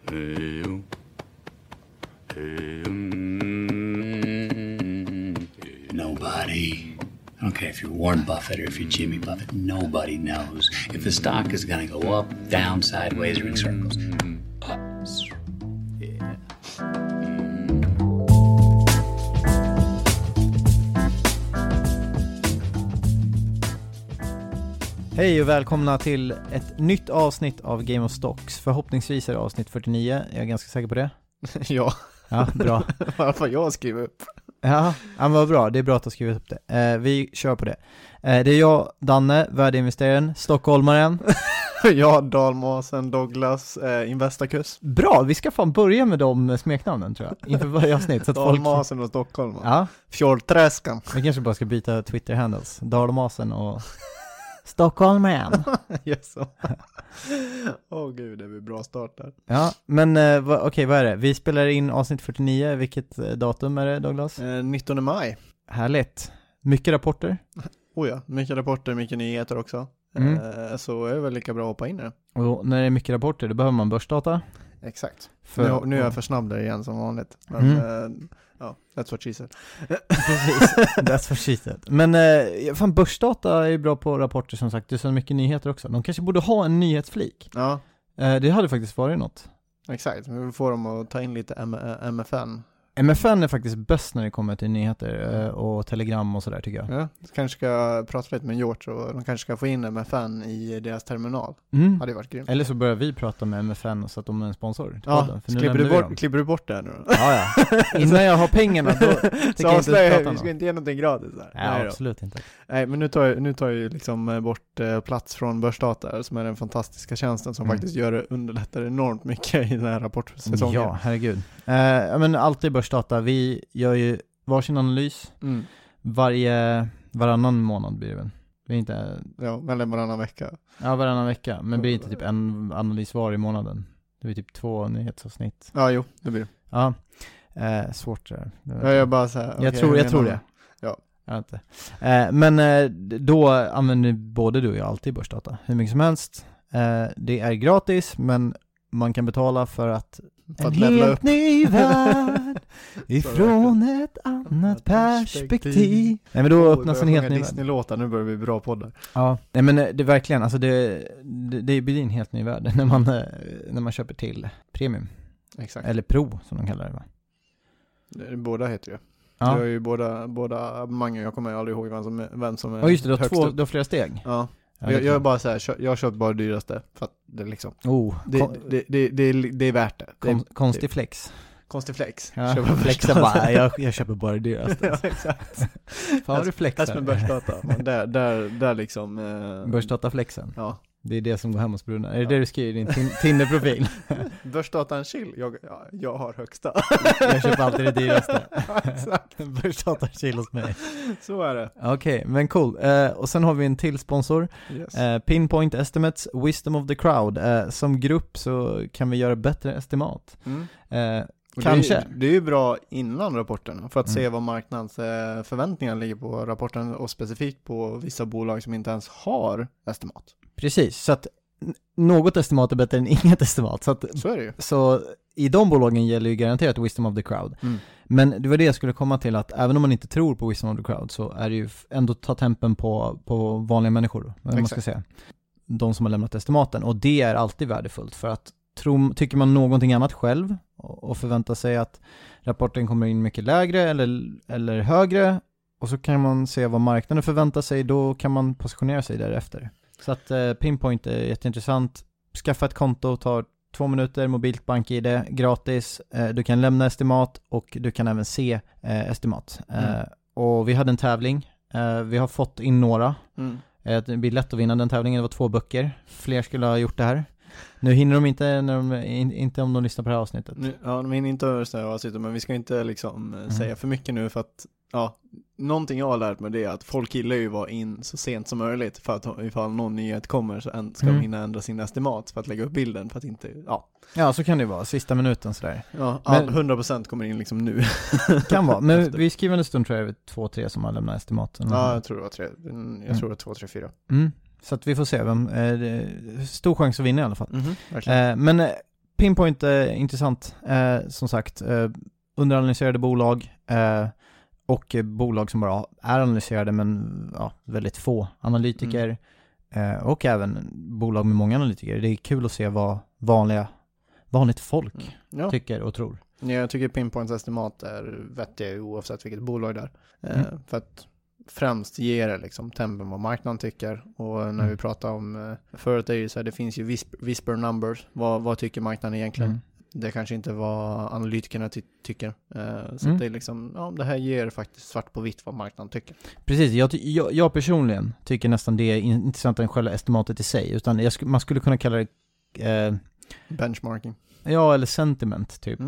Nobody. I don't care if you're Warren Buffett or if you're Jimmy Buffett. Nobody knows if the stock is going to go up, down, sideways, or in circles. Yeah. Hej och välkomna till ett nytt avsnitt av Game of Stocks. Förhoppningsvis är det avsnitt 49. Jag är ganska säker på det. Ja. Ja, bra. Varför jag skriver upp? Ja, men vad bra. Det är bra att du har skrivit upp det. Vi kör på det. Det är jag, Danne, värdeinvesteraren, stockholmaren. Jag, Dalmasen, Douglas, Investacus. Bra, vi ska fan börja med de smeknamnen tror jag. Inför varje avsnitt. Så att Dalmasen och Stockholm. Ja. Fjordträskan. Vi kanske bara ska byta Twitter-handles. Dalmasen och stockholmaren. Yes. Gud, det blir bra start där. Ja, men okej, vad är det? Vi spelar in avsnitt 49. Vilket datum är det, Douglas? 19 maj. Härligt. Mycket rapporter. Ja, mycket rapporter, mycket nyheter också. Så är det väl lika bra att hoppa in det. Och när det är mycket rapporter, då behöver man börsdata. Exakt. Nu är jag för snabb där igen som vanligt. Men that's what she said. Precis, that's what she said. Men fan, börsdata är ju bra på rapporter som sagt. Det är så mycket nyheter också. De kanske borde ha en nyhetsflik. Ja. Det hade faktiskt varit något. Exakt, men vi får dem att ta in lite MFN. MFN är faktiskt bäst när det kommer till nyheter och telegram och sådär tycker jag. Ja, kanske ska prata lite med George och de kanske ska få in MFN i deras terminal. Hade varit grymt. Eller så börjar vi prata med MFN så att de är en sponsor. Ja, klipper du bort det nu då? Ja. Innan jag har pengarna då tycker jag inte prata. Vi ska inte ge någonting gratis här. Ja, absolut inte. Nej, men nu tar jag liksom bort plats från Börsdata som är den fantastiska tjänsten som faktiskt underlättar enormt mycket i den här rapportsäsongen. Ja, herregud. Men alltid Börsdata. Vi gör ju varsin analys varannan månad blir det väl. Det är inte... Ja, eller varannan vecka. Ja, varannan vecka. Men blir inte typ en analys var i månaden. Det blir typ 2 nyhetsavsnitt. Ja, jo, det blir det. Ja, svårt det där. Jag bara så här, jag tror det. Ja. Jag vet inte. Men då använder både du och jag alltid Börsdata. Hur mycket som helst. Det är gratis, men man kan betala för att en helt ny värld ifrån ett annat perspektiv. Nej, men då öppnas en helt ny Disney-låtar, nu börjar vi bra poddar. Ja, nej, men det är verkligen, alltså det blir en helt ny värld när man köper till premium. Exakt. Eller pro som de kallar det, va? Båda heter det. Ja. Jag har ju båda abonnemangen, jag kommer aldrig ihåg vem som är just det, högst du har flera steg. Ja. Jag är bara så här, jag har köpt bara det dyraste för att det liksom det är värt det. Konstig flex. Konstig flex. Ja, flexa bara, jag köper bara det dyraste. Ja, exakt. Fan har du flexar? Det är med Börsdata. Men där liksom Börsdata-flexen. Ja. Det är det som går hem hos brunnar. Är det du skriver i din Tinder-profil? Börsdata en chill. Jag har högsta. Jag köper alltid det dyraste. Exakt. Börsdata en chill hos mig. Så är det. Okej, men cool. Och sen har vi en till sponsor. Yes. Pinpoint Estimates, Wisdom of the Crowd. Som grupp så kan vi göra bättre estimat. Kanske. Det är ju bra innan rapporten för att se vad marknadens förväntningar ligger på rapporten och specifikt på vissa bolag som inte ens har estimat. Precis, så att något estimat är bättre än inget estimat. Så är det ju. Så i de bolagen gäller ju garanterat Wisdom of the Crowd. Men det var det jag skulle komma till, att även om man inte tror på Wisdom of the Crowd så är det ju ändå ta tempen på vanliga människor. Man ska säga. De som har lämnat estimaten. Och det är alltid värdefullt för att tycker man någonting annat själv och förväntar sig att rapporten kommer in mycket lägre eller högre och så kan man se vad marknaden förväntar sig, då kan man positionera sig därefter. Så att Pinpoint är jätteintressant. Skaffa ett konto, tar 2 minuter, mobilt bank-ID, gratis. Du kan lämna estimat och du kan även se estimat. Och vi hade en tävling. Vi har fått in några. Det blir lätt att vinna den tävlingen. Det var 2 böcker. Fler skulle ha gjort det här. Nu hinner de inte om de lyssnar på det här avsnittet. De hinner inte över det här avsnittet, men vi ska inte liksom säga för mycket nu för att någonting jag har lärt mig det är att folk gillar ju vara in så sent som möjligt för att ifall någon nyhet kommer så ska de hinna ändra sin estimat för att lägga upp bilden för att inte, Ja, så kan det vara, sista minuten sådär. Ja, men 100% kommer in liksom nu. Kan vara, men vi skriver en stund tror jag 2-3 som har lämnat estimaten. Ja, jag tror det var 3. Jag tror det var 2, 3, 4. Så att vi får se stor chans att vinna i alla fall. Men Pinpoint är intressant. Som sagt, underanalyserade bolag och bolag som bara är analyserade men väldigt få analytiker och även bolag med många analytiker. Det är kul att se vad vanligt folk tycker och tror. Ja, jag tycker Pinpoints estimat är vettiga oavsett vilket bolag det är. För att främst ger det liksom tempen vad marknaden tycker. Och när vi pratar om förut är det ju så här, det finns ju whisper numbers. Vad tycker marknaden egentligen? Det kanske inte vad analytikerna tycker. Så det är liksom, det här ger faktiskt svart på vitt vad marknaden tycker. Precis, jag personligen tycker nästan det är intressantare än själva estimatet i sig. Utan man skulle kunna kalla det benchmarking. Ja, eller sentiment typ.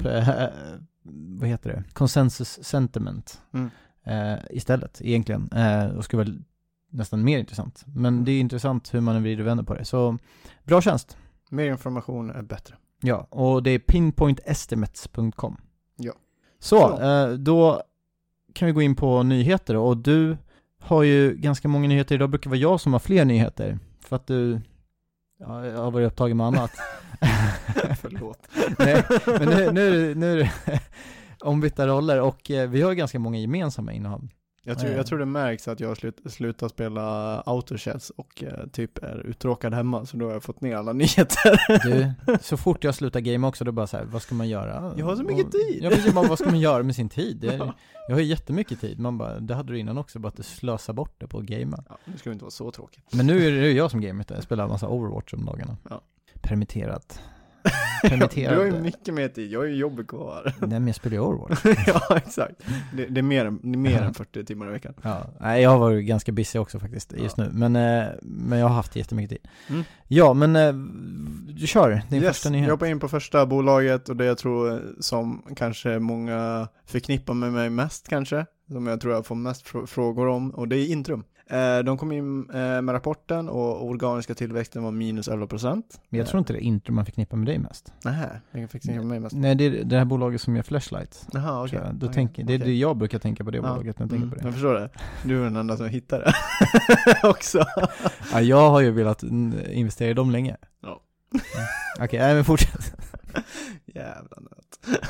Vad heter det? Consensus sentiment. Istället egentligen. Och skulle vara nästan mer intressant. Men det är intressant hur man vrider och vänder på det. Så bra tjänst. Mer information är bättre. Ja, och det är pinpointestimates.com. Ja. Så. Då kan vi gå in på nyheter. Och du har ju ganska många nyheter. Idag brukar vara jag som har fler nyheter. För att du jag har varit upptagen med annat. Förlåt. Nej, men nu är det ombytta roller. Och vi har ganska många gemensamma innehav. Jag tror det märks att jag har slutat spela Autochess och typ är uttråkad hemma, så då har jag fått ner alla nyheter. Du, så fort jag slutar game också, då bara så här, vad ska man göra? Jag har så mycket tid. Jag vet bara, vad ska man göra med sin tid? Jag har ju jättemycket tid. Man bara, det hade du innan också, bara att du slösar bort det på att gamea. Ja, det skulle inte vara så tråkigt. Men nu är det jag som gamer. Jag spelar en massa Overwatch om dagarna. Ja. Permitterad. Du har ju mycket mer tid, jag har ju jobbet kvar. Nej, men jag spelar ju Overwatch. Ja, exakt. Det är mer än 40 timmar i veckan. Ja, nej, jag har varit ganska busy också faktiskt just nu. Men jag har haft jättemycket tid. Ja, men du kör din första nyhet. Jag hoppar in på första bolaget, och det jag tror som kanske många förknippar med mig mest kanske. Som jag tror jag får mest frågor om, och det är Intrum. De kom in med rapporten, och organiska tillväxten var minus 11%. Men jag tror inte det är Intrum man förknippar med dig mest. Nej, jag fick med mig mest. Nej, det är det här bolaget som gör Flashlight. Jaha, okej. Det är det jag brukar tänka på, det bolaget när jag tänker på det. Jag förstår det. Du är den enda som hittar det också. Ja, jag har ju velat investera i dem länge. Ja. Okej, men fortsätt. Jävla nöt.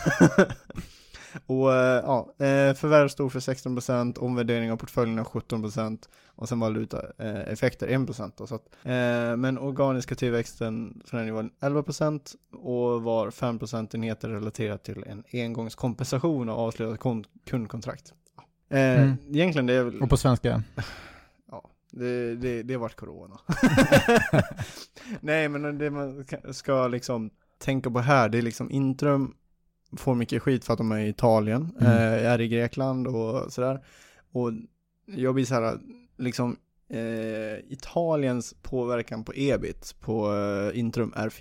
Och förvärv stod för 16%, omvärdering av portföljerna 17%, och sen valutaeffekter 1%. Då, så att, men organiska tillväxten för den var 11% och var 5% relaterat till en engångskompensation av avslutat kundkontrakt. Egentligen det är väl... Och på svenska? Ja, det har varit corona. Nej, men det man ska liksom tänka på här, det är liksom Intrum får mycket skit för att de är i Italien, är i Grekland och sådär. Och jag blir så här, liksom Italiens påverkan på EBIT på Intrum är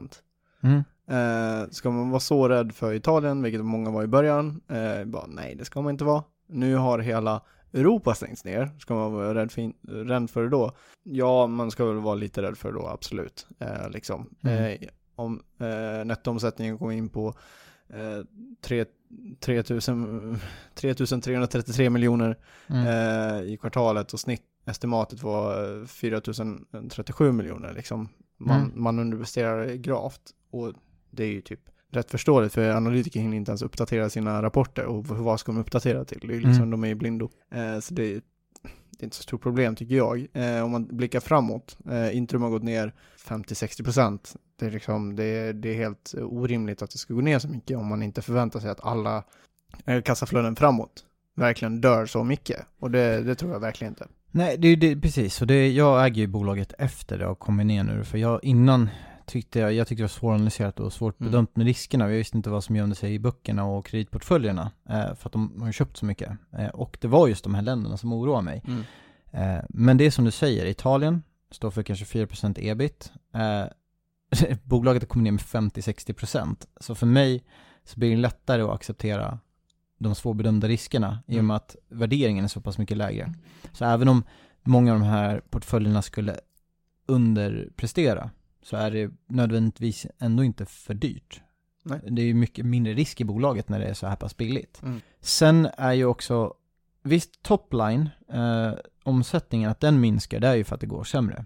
4%. Ska man vara så rädd för Italien, vilket många var i början? Nej, det ska man inte vara. Nu har hela Europa stängts ner. Ska man vara rädd för det då? Ja, man ska väl vara lite rädd för det då, absolut. Om nettoomsättningen går in på 3.333 miljoner i kvartalet, och snittestimatet var 4.037 miljoner. Liksom. Man underpresterar gravt, och det är ju typ rätt förståeligt, för analytiker hinner inte ens uppdatera sina rapporter, och vad ska de uppdatera till? Det är liksom, de är i blindo. Så det är inte så stort problem, tycker jag. Om man blickar framåt, Intrum har gått ner 50-60%. Det är liksom, det är helt orimligt att det ska gå ner så mycket om man inte förväntar sig att alla kassaflöden framåt verkligen dör så mycket. Och det tror jag verkligen inte. Nej, det precis. Och jag äger ju bolaget efter det och kommer ner nu. För jag tyckte det var svåranalyserat och svårt bedömt med riskerna. Jag visste inte vad som gömde sig i böckerna och kreditportföljerna. För att de har köpt så mycket. Och det var just de här länderna som oroar mig. Men det är som du säger, Italien står för kanske 4% ebit. Bolaget kommer ner med 50-60%. Så för mig så blir det lättare att acceptera de svårbedömda riskerna i och med att värderingen är så pass mycket lägre. Så även om många av de här portföljerna skulle underprestera, så är det nödvändigtvis ändå inte för dyrt. Nej. Det är ju mycket mindre risk i bolaget när det är så här pass billigt. Sen är ju också, visst topline, omsättningen, att den minskar, det är ju för att det går sämre.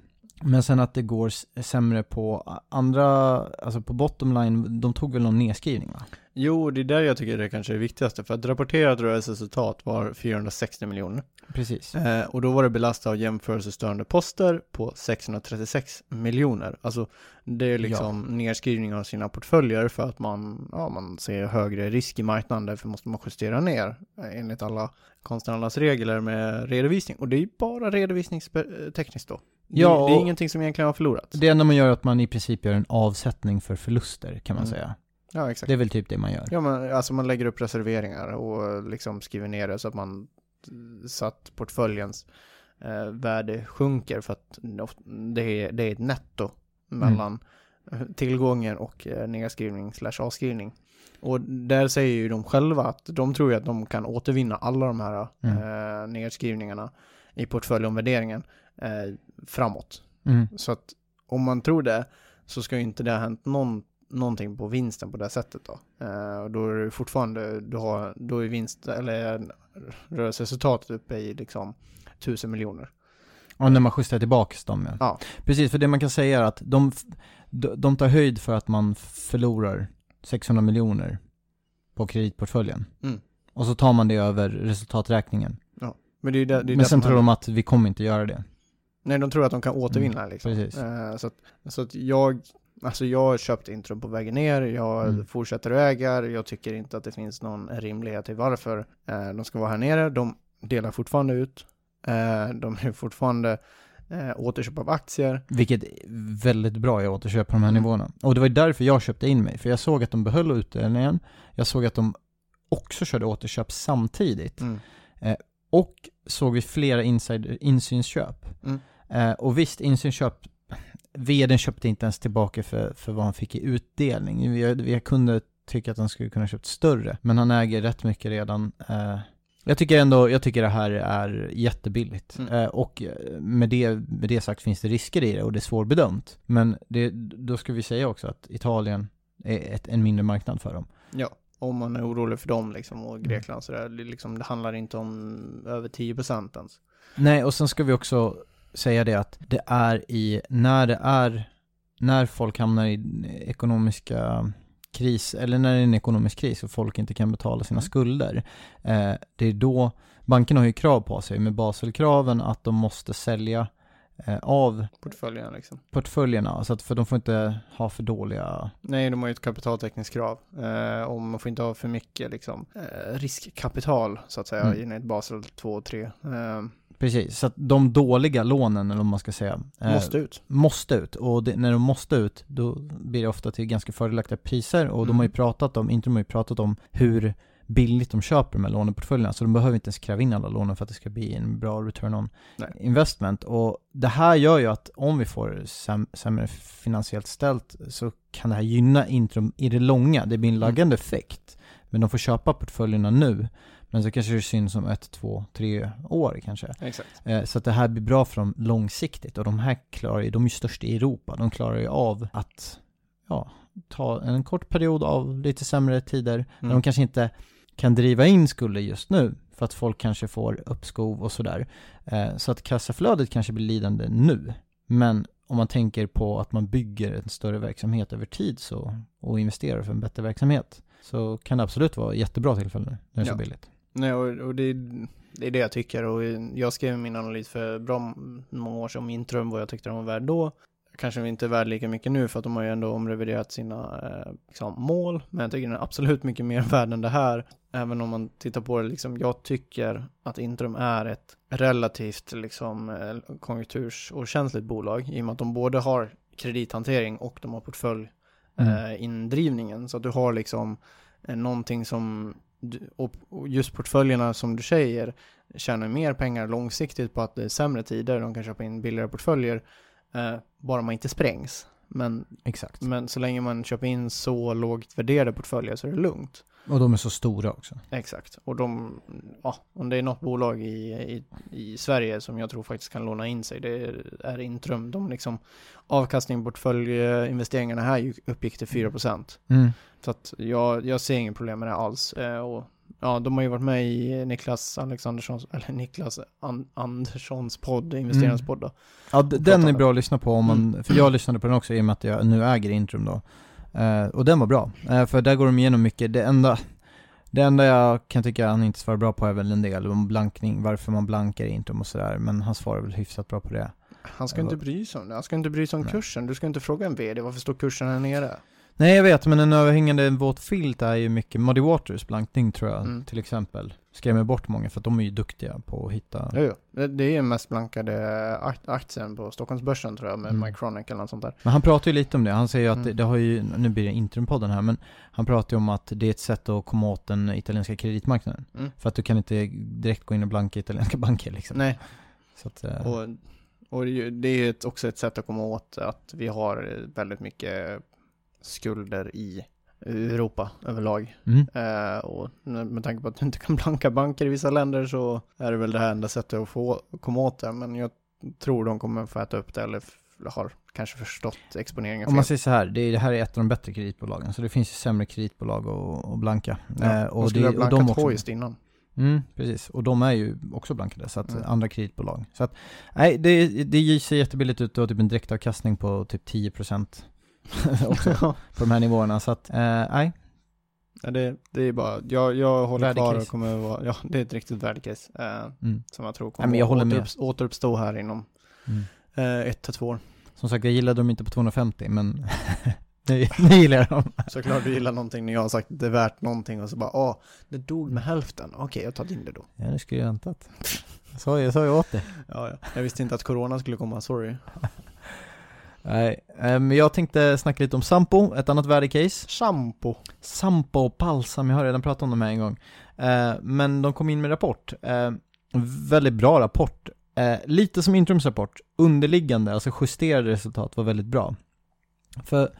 Men sen att det går sämre på andra, alltså på bottom line, de tog väl någon nedskrivning va? Jo, det är där jag tycker det kanske är det viktigaste. För att rapporterat rörelseresultat var 460 miljoner. Precis. Och då var det belastat av jämförelsestörande poster på 636 miljoner. Alltså det är liksom nedskrivning av sina portföljer för att man ser högre risk i marknaden. Därför måste man justera ner enligt alla konstnärernas regler med redovisning. Och det är ju bara redovisningstekniskt då. Det är ingenting som egentligen har förlorat. Det enda man gör är att man i princip gör en avsättning för förluster kan man säga. Ja, exakt. Det är väl typ det man gör. Ja, men alltså man lägger upp reserveringar och liksom skriver ner det så att portföljens värde sjunker för att det är ett netto mellan tillgången och nedskrivning/avskrivning. Och där säger ju de själva att de tror ju att de kan återvinna alla de här nedskrivningarna i portföljomvärderingen framåt. Så att om man tror det så ska ju inte det ha hänt någonting på vinsten på det sättet då. Då är det fortfarande då är vinst eller rörelseresultatet uppe i liksom 1000 miljoner. Och när man justerar tillbaka dem. Ja. Precis, för det man kan säga är att de tar höjd för att man förlorar 600 miljoner på kreditportföljen. Och så tar man det över resultaträkningen. Ja. Men sen tror de att vi kommer inte göra det. Nej, de tror att de kan återvinna liksom. Precis. Så att jag har köpt Intrum på vägen ner. Jag fortsätter att äga. Jag tycker inte att det finns någon rimlighet i varför de ska vara här nere. De delar fortfarande ut. De är fortfarande återköp av aktier. Vilket är väldigt bra i återköp på de här nivåerna. Och det var därför jag köpte in mig. För jag såg att de behöll utdelningen. Jag såg att de också körde återköp samtidigt. Och såg vi flera insynsköp. Och visst, insynsköp, vdn köpte inte ens tillbaka för vad han fick i utdelning. Jag kunde tycka att han skulle kunna köpt större, men han äger rätt mycket redan. Jag tycker det här är jättebilligt. Och med det sagt finns det risker i det och det är svårbedömt. Men då ska vi säga också att Italien är en mindre marknad för dem. Ja. Om man är orolig för dem liksom, och Grekland så det handlar inte om över 10% ens. Nej, och sen ska vi också säga det att det är när folk hamnar i ekonomiska kris, eller när det är en ekonomisk kris och folk inte kan betala sina skulder, det är då bankerna har ju krav på sig med Baselkraven att de måste sälja av portföljerna så att, för de får inte ha för dåliga. Nej, de har ju ett kapitaltäckningskrav och man får inte ha för mycket liksom, riskkapital så att säga i ett Basel 2 och 3. Precis, så att de dåliga lånen, eller vad man ska säga, måste ut. Och när de måste ut, då blir det ofta till ganska fördelaktiga priser. Och de har ju pratat om hur billigt de köper de här låneportföljerna. Så de behöver inte ens kräva in alla lånen för att det ska bli en bra return on investment. Och det här gör ju att om vi får sämre finansiellt ställt så kan det här gynna Intrum i det långa. Det blir en laggande effekt. Men de får köpa portföljerna nu. Men så kanske det syns om 1, 2, 3 år kanske. Exakt. Så att det här blir bra för dem långsiktigt. Och de här de är ju störst i Europa. De klarar ju av att ta en kort period av lite sämre tider. När de kanske inte kan driva in skulder just nu. För att folk kanske får uppskov och sådär. Så att kassaflödet kanske blir lidande nu. Men om man tänker på att man bygger en större verksamhet över tid och investerar för en bättre verksamhet, så kan det absolut vara jättebra tillfälle när det är så billigt. Nej, och det är det jag tycker. Och jag skrev min analys för bra många år sedan om Intrum, vad jag tyckte de var värd då. Kanske inte är värd lika mycket nu för att de har ju ändå omreviderat sina mål. Men jag tycker den är absolut mycket mer värd än det här. Även om man tittar på det liksom, jag tycker att Intrum är ett relativt liksom konjunktursokänsligt bolag. I och med att de både har kredithantering och de har portföljindrivningen. Så att du har liksom någonting som, och just portföljerna som du säger tjänar mer pengar långsiktigt på att det är sämre tider. De kan köpa in billigare portföljer. Bara man inte sprängs. Men så länge man köper in så lågt värderade portföljer så är det lugnt. Och de är så stora också. Exakt. Och om det är något bolag i Sverige som jag tror faktiskt kan låna in sig, det är Intrum. De liksom, avkastning portföljinvesteringarna här uppgick till 4%. Så att jag ser ingen problem med det alls. Och Ja, de har ju varit med i Niklas Anderssons podd, investeringspodd då. Ja, den är bra att lyssna på om man, för jag lyssnade på den också i och med att jag nu äger Intrum då. Och den var bra, för där går de igenom mycket. Det enda jag kan tycka han inte svarar bra på är väl en del om blankning, varför man blankar Intrum och sådär, men han svarar väl hyfsat bra på det. Han ska inte bry sig om det, han ska inte bry sig om kursen. Du ska inte fråga en vd, varför står kursen här nere? Nej, jag vet, men en överhängande våt filt är ju mycket Muddy Waters blankning, tror jag, till exempel. Skrämmer bort många för att de är ju duktiga på att hitta... Jo. Det är ju mest blankade aktien på Stockholmsbörsen, tror jag, med Mycronic eller något sånt där. Men han pratar ju lite om det. Han säger ju att det har ju, nu blir det Intrum-podden här, men han pratar ju om att det är ett sätt att komma åt den italienska kreditmarknaden. För att du kan inte direkt gå in och blanka italienska banker liksom. Nej. Så att, och det är ju också ett sätt att komma åt att vi har väldigt mycket skulder i Europa överlag. Och med tanke på att du inte kan blanka banker i vissa länder, så är det väl det här enda sättet att få komma åt det. Men jag tror de kommer få äta upp det, eller har kanske förstått exponeringen. Om man säger så här, det här är ett av de bättre kreditbolagen, så det finns ju sämre kreditbolag att blanka. Ja, och skulle ha blankat Hoist innan. Precis, och de är ju också blankade, så att andra kreditbolag. Så att, nej, det ser jättebilligt ut och typ en direktavkastning på typ 10% också på de här nivåerna, så att nej. Ja, det är bara, jag håller kvar och kommer vara, ja, det är ett riktigt värdecase som jag tror kommer återuppstå här inom 1-2 år. Som sagt, jag gillade dem inte på 250, men nu gillar jag dem. Såklart du gillar någonting när jag har sagt att det är värt någonting och så bara, det dog med hälften. Okej, jag tar in det då. Ja, det skulle jag väntat. Så jag åt det. Ja. Jag visste inte att corona skulle komma, sorry. Nej, men jag tänkte snacka lite om Sampo, ett annat värdecase. Sampo och Balsam, jag har redan pratat om dem här en gång. Men de kom in med rapport. Väldigt bra rapport. Lite som Intrums rapport. Underliggande, alltså justerade resultat var väldigt bra. För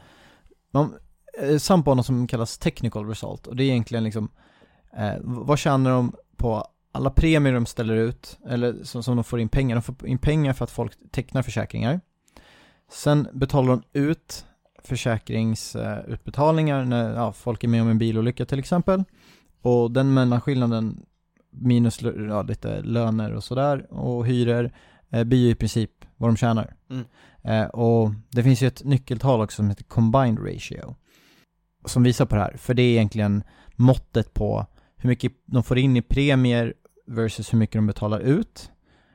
Sampo har något som kallas technical result. Och det är egentligen liksom vad tjänar de på alla premier de ställer ut, eller som de får in pengar. De får in pengar för att folk tecknar försäkringar. Sen betalar de ut försäkringsutbetalningar när folk är med om en bilolycka till exempel. Och den mellanskillnaden minus lite löner och sådär och hyror blir ju i princip vad de tjänar. Och det finns ju ett nyckeltal också som heter combined ratio som visar på det här. För det är egentligen måttet på hur mycket de får in i premier versus hur mycket de betalar ut.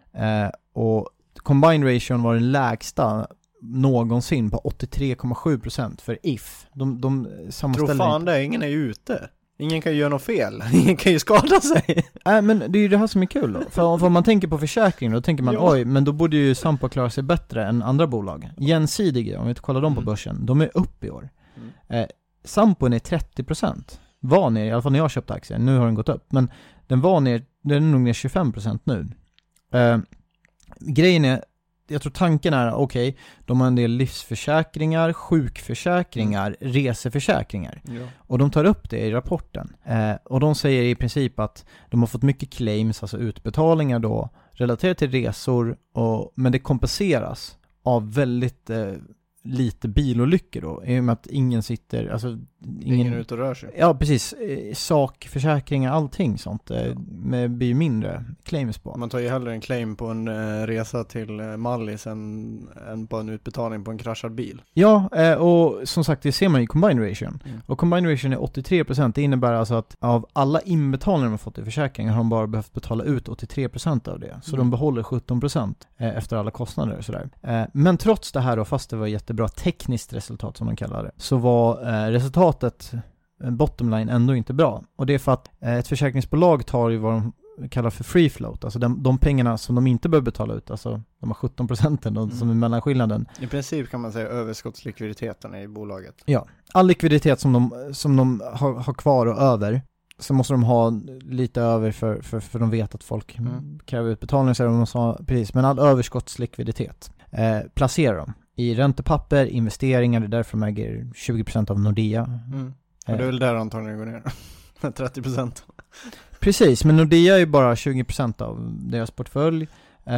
Och combined ratio var den lägsta någonsin på 83,7% för If. De sammanställer. Tror fan det, ingen är ju ute. Ingen kan ju göra något fel. Ingen kan ju skada sig. Nej, men det är ju det här som är kul då. För om man tänker på försäkring då tänker man, oj, men då borde ju Sampo klara sig bättre än andra bolag. Gensidige, om vi inte kollar dem på börsen, de är upp i år. Sampo är 30%. Var ner, i alla fall när jag köpte aktier. Nu har den gått upp. Men den var ner, den är nog ner 25% nu. Grejen är, jag tror tanken är, okej, de har en del livsförsäkringar, sjukförsäkringar, reseförsäkringar. Ja. Och de tar upp det i rapporten. Och de säger i princip att de har fått mycket claims, alltså utbetalningar då, relaterat till resor, men det kompenseras av väldigt lite bilolyckor då, i och med att ingen sitter, alltså ingen ute och rör sig. Ja, precis. Sakförsäkringar, allting sånt blir mindre claims på. Man tar ju hellre en claim på en resa till Mallis än på en utbetalning på en kraschad bil. Ja, och som sagt, det ser man i combined ration. Och combined ration är 83%. Det innebär alltså att av alla inbetalningar de fått i försäkringen har de bara behövt betala ut 83% av det. Så de behåller 17% efter alla kostnader och sådär. Men trots det här då, fast det var jättebra tekniskt resultat som man kallar det, så var resultatet, bottom line, ändå inte bra. Och det är för att ett försäkringsbolag tar ju vad de kallar för free float, alltså de pengarna som de inte behöver betala ut, alltså de har 17% som är mellanskillnaden. I princip kan man säga överskottslikviditeten i bolaget. Ja, all likviditet som de har kvar och över, så måste de ha lite över för de vet att folk kräver utbetalning, så de måste ha, precis, men all överskottslikviditet placerar de i räntepapper, investeringar, det är därför de äger 20% av Nordea. Och det är väl där antagligen går ner. 30%. Precis, men Nordea är ju bara 20% av deras portfölj.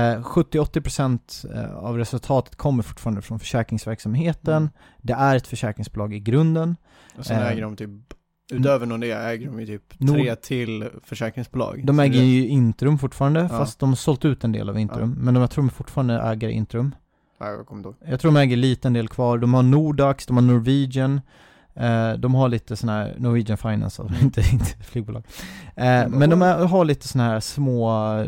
70-80% av resultatet kommer fortfarande från försäkringsverksamheten. Det är ett försäkringsbolag i grunden. Och sen äger de typ Utöver Nordea äger de ju typ 3 till försäkringsbolag. De äger ju Intrum fortfarande, fast de har sålt ut en del av Intrum. Men jag tror de fortfarande äger Intrum. Ja, jag kommer ihåg. Jag tror de äger liten del kvar. De har Nordax, de har Norwegian. De har lite såna här Norwegian Finance, alltså, inte flygbolag. Men de har lite såna här små,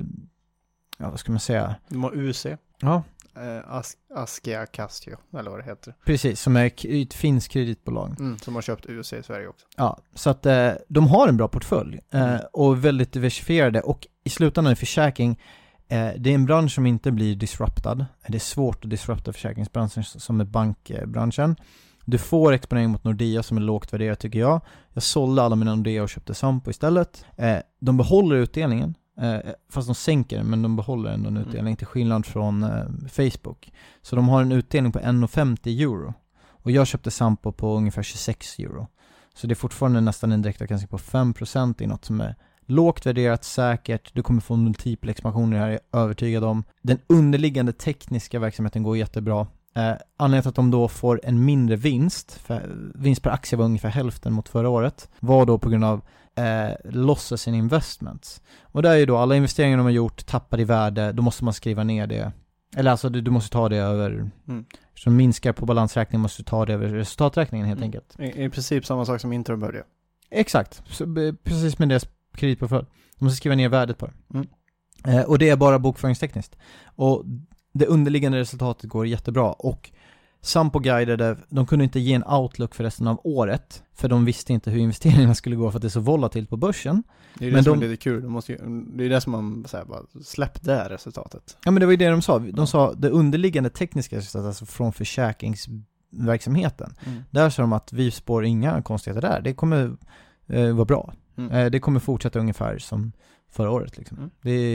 vad ska man säga? De har UC. Ja. Askia Castio, eller vad det heter. Precis, som är ett finskt kreditbolag. Som har köpt UC i Sverige också. Ja, så att de har en bra portfölj och väldigt diversifierade. Och i slutändan försäkring, det är en bransch som inte blir disruptad. Det är svårt att disrupta försäkringsbranschen som är bankbranschen. Du får exponering mot Nordea som är lågt värderat tycker jag. Jag sålde alla mina Nordea och köpte Sampo istället. De behåller utdelningen. Fast de sänker, men de behåller ändå en utdelning till skillnad från Facebook. Så de har en utdelning på 1,50 euro. Och jag köpte Sampo på ungefär 26 euro. Så det är fortfarande nästan en direktavkastning på 5% i något som är lågt värderat, säkert. Du kommer få multipla expansioner här, jag är övertygad om. Den underliggande tekniska verksamheten går jättebra. Anledningen till att de då får en mindre vinst per aktie var ungefär hälften mot förra året, var då på grund av losses in investments. Och där är ju då alla investeringar de har gjort tappar i värde, då måste man skriva ner det. Eller alltså du måste ta det över, som minskar på balansräkningen måste du ta det över resultaträkningen helt enkelt. I princip samma sak som Intrum började. Exakt, så, precis med deras kreditportfölj. De måste skriva ner värdet på det. Och det är bara bokföringstekniskt. Och det underliggande resultatet går jättebra. Och Sampo guidade, de kunde inte ge en outlook för resten av året. För de visste inte hur investeringarna skulle gå för att det är så volatilt på börsen. Det är det som är lite kul. Det är det som man så här, bara släppte det här resultatet. Ja, men det var ju det de sa. De sa det underliggande tekniska resultatet, alltså från försäkringsverksamheten. Där sa de att vi spår inga konstigheter där. Det kommer vara bra. Det kommer fortsätta ungefär som förra året. Liksom.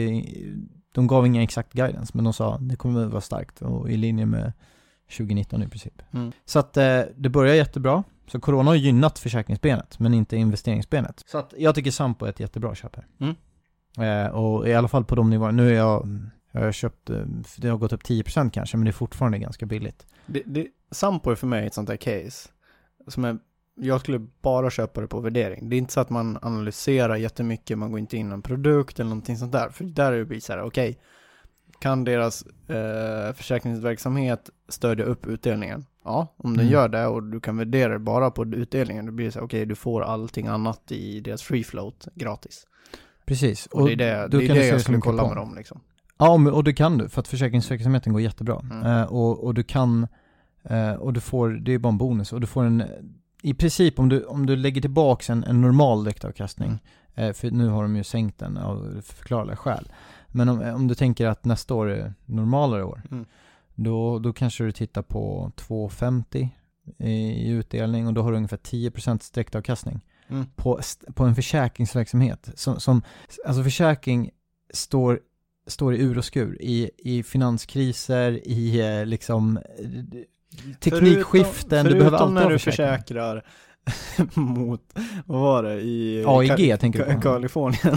De gav inga exakt guidance, men de sa det kommer vara starkt och i linje med 2019 i princip. Så att det börjar jättebra. Så corona har gynnat försäkringsbenet, men inte investeringsbenet. Så att jag tycker Sampo är ett jättebra köp här. Och i alla fall på de nivåerna. Nu är jag har köpt, det har gått upp 10% kanske, men det är fortfarande ganska billigt. Sampo är för mig ett sånt där case som jag skulle bara köpa det på värdering. Det är inte så att man analyserar jättemycket, man går inte in i en produkt eller någonting sånt där. För där är det så här, okej, kan deras försäkringsverksamhet stödja upp utdelningen? Ja, om den gör det och du kan värdera det bara på utdelningen, då blir det så här, okej, du får allting annat i deras free float gratis. Precis. Och det är det jag skulle kolla med dem liksom. Ja, och det kan du, för att försäkringsverksamheten går jättebra. Och du kan, och du får, det är bara en bonus, och du får en, i princip om du lägger tillbaka en normal direktavkastning, för nu har de ju sänkt den av förklarliga skäl. Men om du tänker att nästa år är normalare år, då kanske du tittar på 2,50 i utdelning, och då har du ungefär 10% direktavkastning på en försäkringsverksamhet. Alltså försäkring står i ur och skur i finanskriser, i liksom teknikskiften. Du behöver alltid när du försäkrar mot, vad var det? I AIG tänker du på? Kalifornien.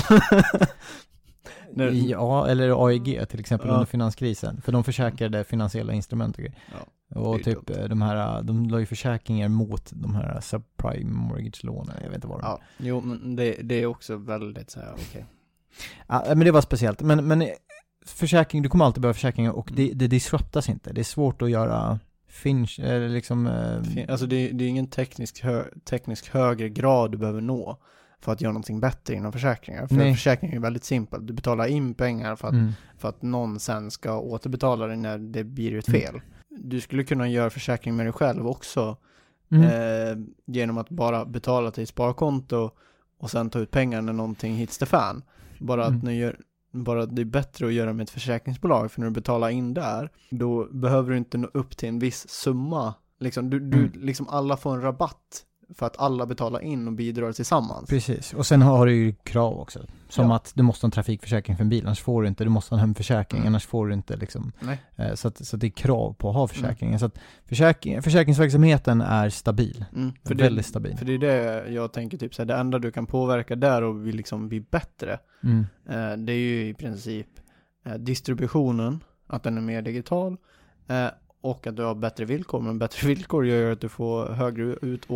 Ja, eller AIG till exempel under finanskrisen. För de försäkrade finansiella instrument och grejer. Och typ de la ju försäkringar mot de här subprime mortgage-lånen. Jag vet inte vad de Jo, men det är också väldigt så här, okej. Ja, men det var speciellt. Men försäkring, du kommer alltid behöva försäkringar, och det disruptas inte. Det är svårt att göra liksom... Alltså det är ingen teknisk högre grad du behöver nå för att göra någonting bättre inom försäkringar. För försäkring är väldigt simpelt. Du betalar in pengar för att någon sen ska återbetala det när det blir ett fel. Du skulle kunna göra försäkring med dig själv också genom att bara betala till ett sparkonto och sen ta ut pengar när någonting hits the fan. Bara att det är bättre att göra med ett försäkringsbolag, för när du betalar in där, då behöver du inte nå upp till en viss summa. Liksom, du liksom alla får en rabatt för att alla betalar in och bidrar tillsammans. Precis, och sen har du ju krav också. Som att du måste ha en trafikförsäkring för en bil, annars får du inte. Du måste ha en hemförsäkring, annars får du inte liksom. Så det är krav på att ha försäkringen. Så att försäkringsverksamheten är stabil. Väldigt stabil. För det är det jag tänker, typ så här, det enda du kan påverka där och vill liksom bli bättre. Det är ju i princip distributionen, att den är mer digital, och att du har bättre villkor. Men bättre villkor gör att du får högre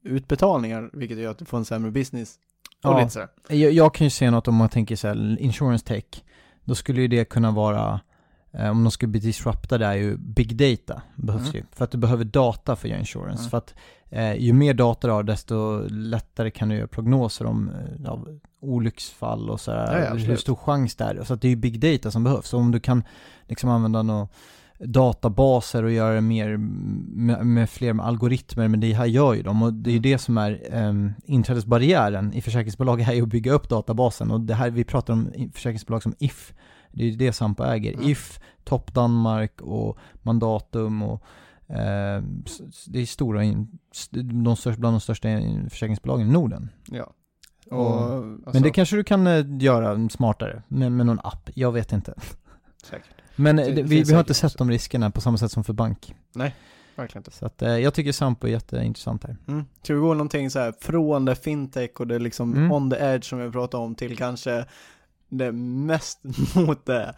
utbetalningar, vilket gör att du får en sämre business. Och lite sådär. Jag kan ju se något om man tänker så här, insurance tech. Då skulle ju det kunna vara, om de skulle bli disruptade, är ju big data behövs ju. För att du behöver data för att göra insurance. För att ju mer data du har, desto lättare kan du göra prognoser om olycksfall och sådär. Hur stor chans det är. Så att det är ju big data som behövs. Så om du kan liksom använda några databaser och göra det mer med fler med algoritmer, men det här gör ju de, och det är ju det som är inträdesbarriären i försäkringsbolag, är ju att bygga upp databasen. Och det här, vi pratar om försäkringsbolag som If, det är ju det Sampo äger. If, Top Danmark och Mandatum och det är stora, bland de största försäkringsbolagen i Norden. Ja. Men det kanske du kan göra smartare med någon app, jag vet inte. Säkert. Men vi har inte sett de riskerna på samma sätt som för bank. Nej, verkligen inte. Så att, jag tycker Sampo är jätteintressant här. Ska vi gå någonting så här från det fintech och det liksom on the edge som vi pratar om till kanske det mest mot det.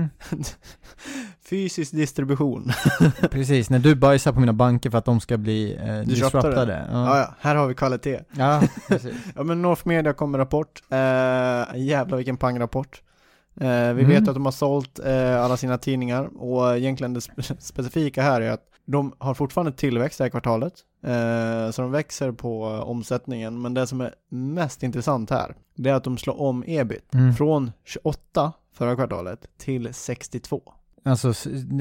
Fysisk distribution. Precis, när du bajsar på mina banker för att de ska bli disruptade. Ja, här har vi kvalitet. Ja, precis. Ja, men North Media kom med rapport. Jävlar vilken pangrapport. Vi vet att de har sålt alla sina tidningar, och egentligen det specifika här är att de har fortfarande tillväxt det här kvartalet, så de växer på omsättningen, men det som är mest intressant här, det är att de slår om EBIT från 28 förra kvartalet till 62. Alltså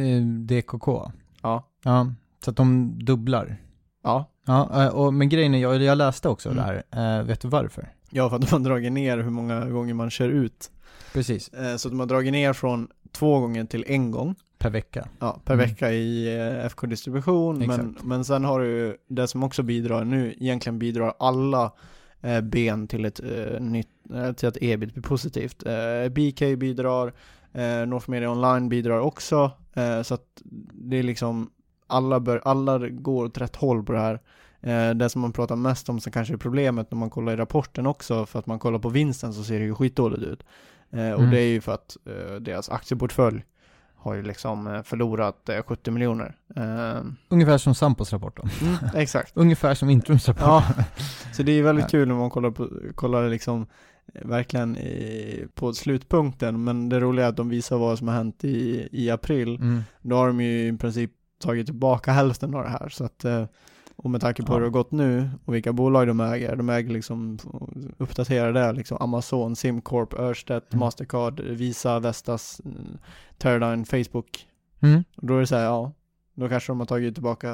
DKK? Ja. Så att de dubblar? Ja. Men grejen är, jag läste också det här, vet du varför? Ja, för att de har dragit ner hur många gånger man kör ut. Precis. Så de har dragit ner från 2 gånger till 1 gång. Per vecka. Ja, per vecka i FK-distribution. Men sen har du det som också bidrar nu, egentligen bidrar alla ben till ett till att EBIT blir positivt. BK bidrar, North Media Online bidrar också. Så att det är liksom alla går åt rätt håll på det här. Det som man pratar mest om som kanske är problemet när man kollar i rapporten också, för att man kollar på vinsten så ser det ju skitdåligt ut. Och det är ju för att deras aktieportfölj har ju liksom förlorat 70 miljoner. Ungefär som Sampos rapport då. Exakt. Ungefär som Intrums rapport. Ja, så det är väldigt kul när man kollar liksom verkligen på slutpunkten, men det roliga är att de visar vad som har hänt i april. Då har de ju i princip tagit tillbaka hälften av det här, så att och med tanke på hur det har gått nu och vilka bolag de äger liksom uppdatera det, liksom Amazon, SimCorp, Ørsted, Mastercard, Visa, Vestas, Teradyne, Facebook. Och då är det så här, då kanske de har tagit tillbaka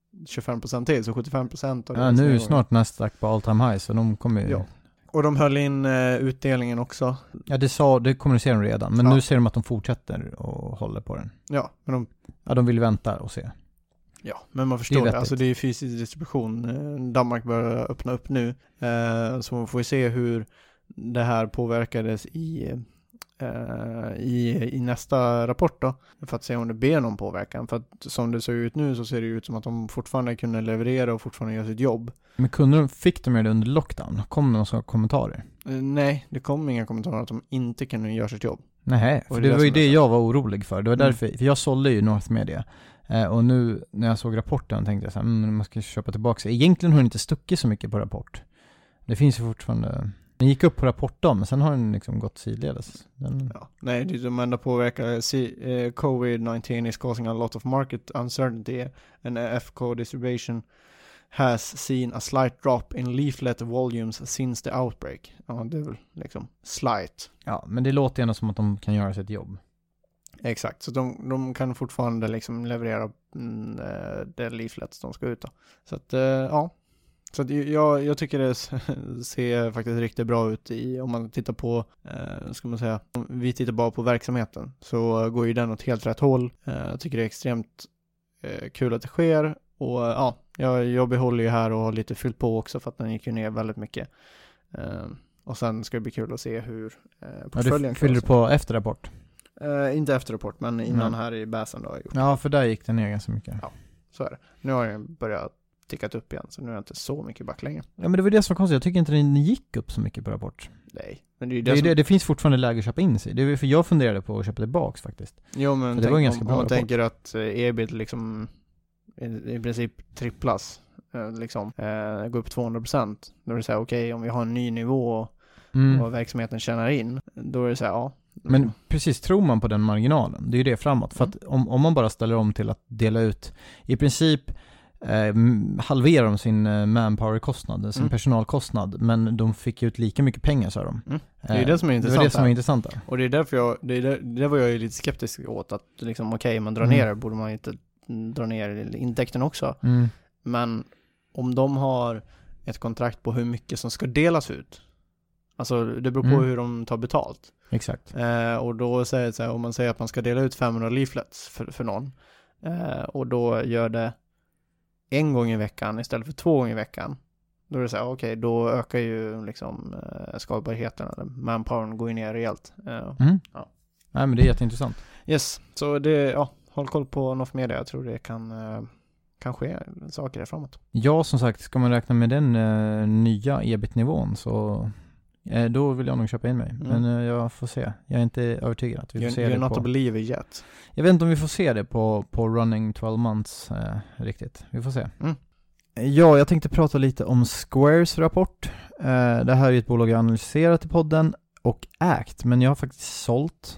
25% till, så 75% av det. Ja, nu är snart Nasdaq på all time high, så de kommer ju... Ja. Och de höll in utdelningen också. Ja, det kommunicerar de redan, men nu ser de att de fortsätter och håller på den. Ja, men de vill vänta och se. Ja, men man förstår det. Alltså det är fysisk distribution. Danmark börjar öppna upp nu. Så man får se hur det här påverkades i nästa rapport då. För att se om det blir någon påverkan. För att som det ser ut nu så ser det ut som att de fortfarande kunde leverera och fortfarande göra sitt jobb. Men fick de göra det under lockdown? Kom det några kommentarer? Nej, det kom inga kommentarer att de inte kunde göra sitt jobb. Nej, för det var ju det jag var orolig för. Det var därför, för jag sålde ju North Media. Och nu när jag såg rapporten tänkte jag så här, man ska köpa tillbaka. Egentligen har den inte stuckit så mycket på rapport. Det finns ju fortfarande... Den gick upp på rapport då, men sen har den liksom gått sidledes. Ja, nej, det är de enda påverkar. COVID-19 is causing a lot of market uncertainty, and FK distribution has seen a slight drop in leaflet volumes since the outbreak. Ja, det är väl liksom slight. Ja, men det låter ändå som att de kan göra sitt jobb. Exakt, så de kan fortfarande liksom leverera det leaflets de ska ut då. Så att, ja. Så att jag tycker det ser faktiskt riktigt bra ut om man tittar på, ska man säga, om vi tittar bara på verksamheten så går ju den åt helt rätt håll. Jag tycker det är extremt kul att det sker, och ja, jag behåller ju här och har lite fyllt på också för att den gick ju ner väldigt mycket. Och sen ska det bli kul att se hur portföljen fyller du på efter rapport? Inte efter rapport, men innan här i bäsen då har jag gjort. Ja, för där gick den ner ganska mycket. Ja, så är det. Nu har jag börjat tickat upp igen, så nu är jag inte så mycket back längre. Ja, men det var det som var konstigt. Jag tycker inte den gick upp så mycket på rapport. Nej, men det är ju det finns fortfarande läge att köpa in sig. Det är för jag funderade på att köpa tillbaks faktiskt. Jo, men det var ganska bra om man tänker att EBIT liksom i princip tripplas gå upp 200%. Då är det så här, okej, om vi har en ny nivå och verksamheten tjänar in, då är det så här, ja. Men precis, tror man på den marginalen, det är ju det framåt. För att om man bara ställer om till att dela ut, i princip halverar de sin manpower-kostnad, sin personalkostnad, men de fick ut lika mycket pengar, sa de. Det är det som är intressant. Det är det som är intressant där. Och det är därför det var jag ju lite skeptisk åt, att liksom, okej, man drar ner, borde man inte dra ner intäkten också. Men om de har ett kontrakt på hur mycket som ska delas ut, alltså det beror på hur de tar betalt. Exakt. Och då säger det så här, om man säger att man ska dela ut 500 leaflets för någon, och då gör det en gång i veckan istället för 2 gånger i veckan, då är det så här, okej, då ökar ju liksom skalbarheten, eller manpowern går ju ner rejält. Ja. Nej, men det är jätteintressant. Yes, så det, håll koll på North Media. Jag tror det kan ske saker där framåt. Ja, som sagt, ska man räkna med den nya ebit-nivån, så då vill jag nog köpa in mig. Men jag får se. Jag är inte övertygad att vi får se det You're not på... a believer yet. Jag vet inte om vi får se det på running 12 months riktigt. Vi får se. Ja, jag tänkte prata lite om Squares rapport. Det här är ett bolag jag analyserat i podden och ägt, men jag har faktiskt sålt.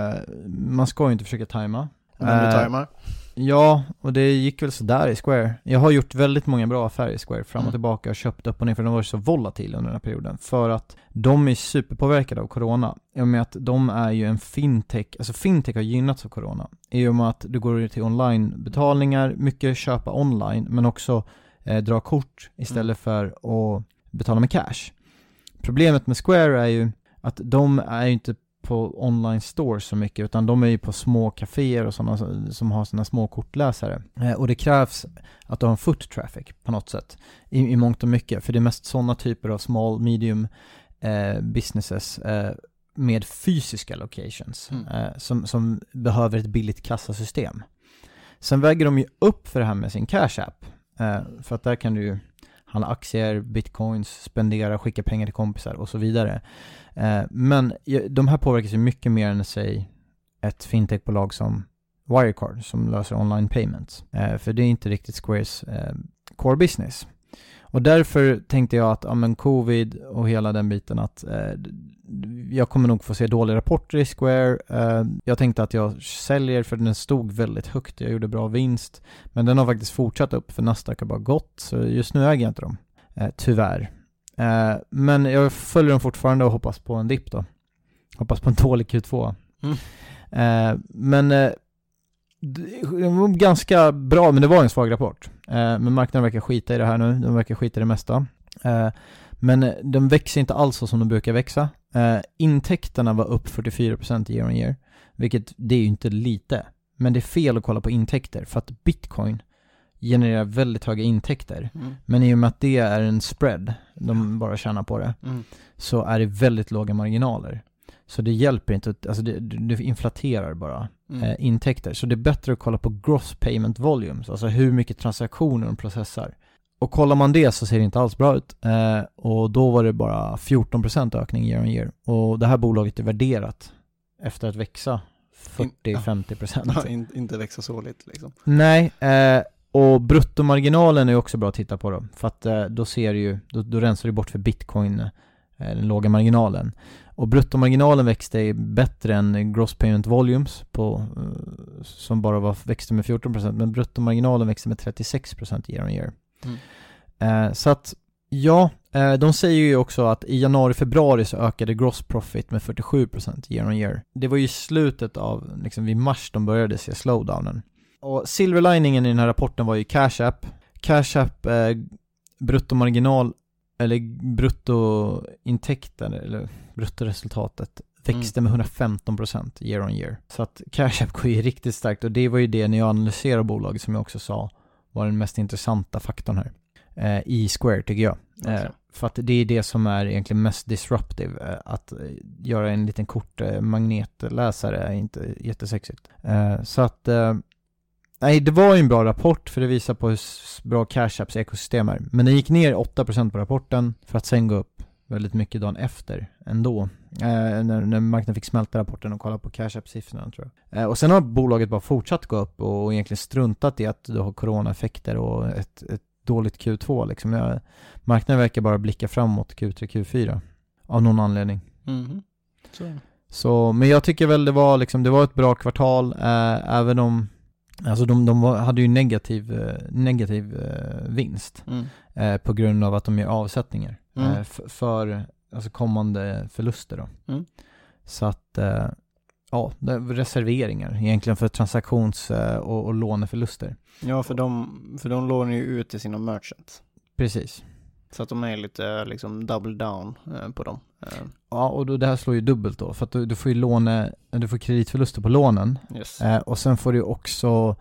Man ska ju inte försöka tajma. Men du tajmar? Ja, och det gick väl så där i Square. Jag har gjort väldigt många bra affärer i Square fram och tillbaka och köpt upp och ner, för de var så volatila under den här perioden. För att de är superpåverkade av corona. I och med att de är ju en fintech, alltså fintech har gynnats av corona. I och med att du går till online-betalningar, mycket köpa online, men också dra kort istället för att betala med cash. Problemet med Square är ju att de är ju inte på online stores så mycket, utan de är ju på små kaféer och sådana som har sina små kortläsare. Och det krävs att du har en foot traffic på något sätt i mångt och mycket, för det är mest sådana typer av small, medium businesses med fysiska locations som behöver ett billigt kassasystem. Sen väger de ju upp för det här med sin Cash App, för att där kan du ju handla aktier, bitcoins, spendera, skicka pengar till kompisar och så vidare. Men de här påverkas ju mycket mer än, säg, ett fintechbolag som Wirecard som löser online payments. För det är inte riktigt Squares core business. Och därför tänkte jag att covid och hela den biten, att jag kommer nog få se dåliga rapporter i Square. Jag tänkte att jag säljer, för den stod väldigt högt. Jag gjorde bra vinst. Men den har faktiskt fortsatt upp, för Nasdaq har bara gått. Så just nu äger jag inte dem. Tyvärr. Men jag följer dem fortfarande och hoppas på en dipp då. Hoppas på en dålig Q2. Men det var ganska bra, men det var en svag rapport. Men marknaden verkar skita i det här nu. De verkar skita i det mesta. Men de växer inte alls så som de brukar växa. Intäkterna var upp 44% year on year. Vilket det är ju inte lite. Men det är fel att kolla på intäkter. För att Bitcoin genererar väldigt höga intäkter. Men i och med att det är en spread, de bara tjänar på det, så är det väldigt låga marginaler. Så det hjälper inte, alltså du inflaterar bara intäkter. Så det är bättre att kolla på gross payment volumes, alltså hur mycket transaktioner de processar. Och kollar man det så ser det inte alls bra ut. Och då var det bara 14% ökning year on year. Och det här bolaget är värderat efter att växa 40-50%. Inte växa så lite liksom. Nej, och bruttomarginalen är också bra att titta på då. För att då ser du ju, då rensar du bort för bitcoin den låga marginalen. Och bruttomarginalen växte bättre än gross payment volumes som bara växte med 14%, men bruttomarginalen växte med 36% year on year. Så att de säger ju också att i januari-februari så ökade gross profit med 47% year on year. Det var ju slutet av, liksom vid mars de började se slowdownen. Och silverliningen i den här rapporten var ju Cash App. Cash App bruttomarginal, eller bruttointäkten, eller bruttoresultatet växte med 115% year on year. Så att Cash App går ju riktigt starkt, och det var ju det när jag analyserar bolaget som jag också sa var den mest intressanta faktorn här i Square, tycker jag. För att det är det som är egentligen mest disruptive. Att göra en liten kort magnetläsare är inte jättesexigt. Så att nej, det var ju en bra rapport, för det visar på hur bra Cash Apps ekosystem är. Men det gick ner 8% på rapporten för att sen gå upp väldigt mycket dagen efter ändå. När marknaden fick smälta rapporten och kolla på Cash App-siffrorna, tror jag. Och sen har bolaget bara fortsatt gå upp och egentligen struntat i att du har corona-effekter och ett dåligt Q2 liksom. Marknaden verkar bara blicka framåt Q3, Q4 av någon anledning. Så, men jag tycker väl det var ett bra kvartal, även om alltså de hade ju negativ vinst på grund av att de gör avsättningar för alltså kommande förluster då. Så att det är reserveringar egentligen för transaktions- och låneförluster. Ja, för de lånar ju ut till sina merchants. Precis. Så att de är lite liksom double down på dem. Ja, och det här slår ju dubbelt då, för att du får ju du får kreditförluster på lånen. Yes. Och sen får du också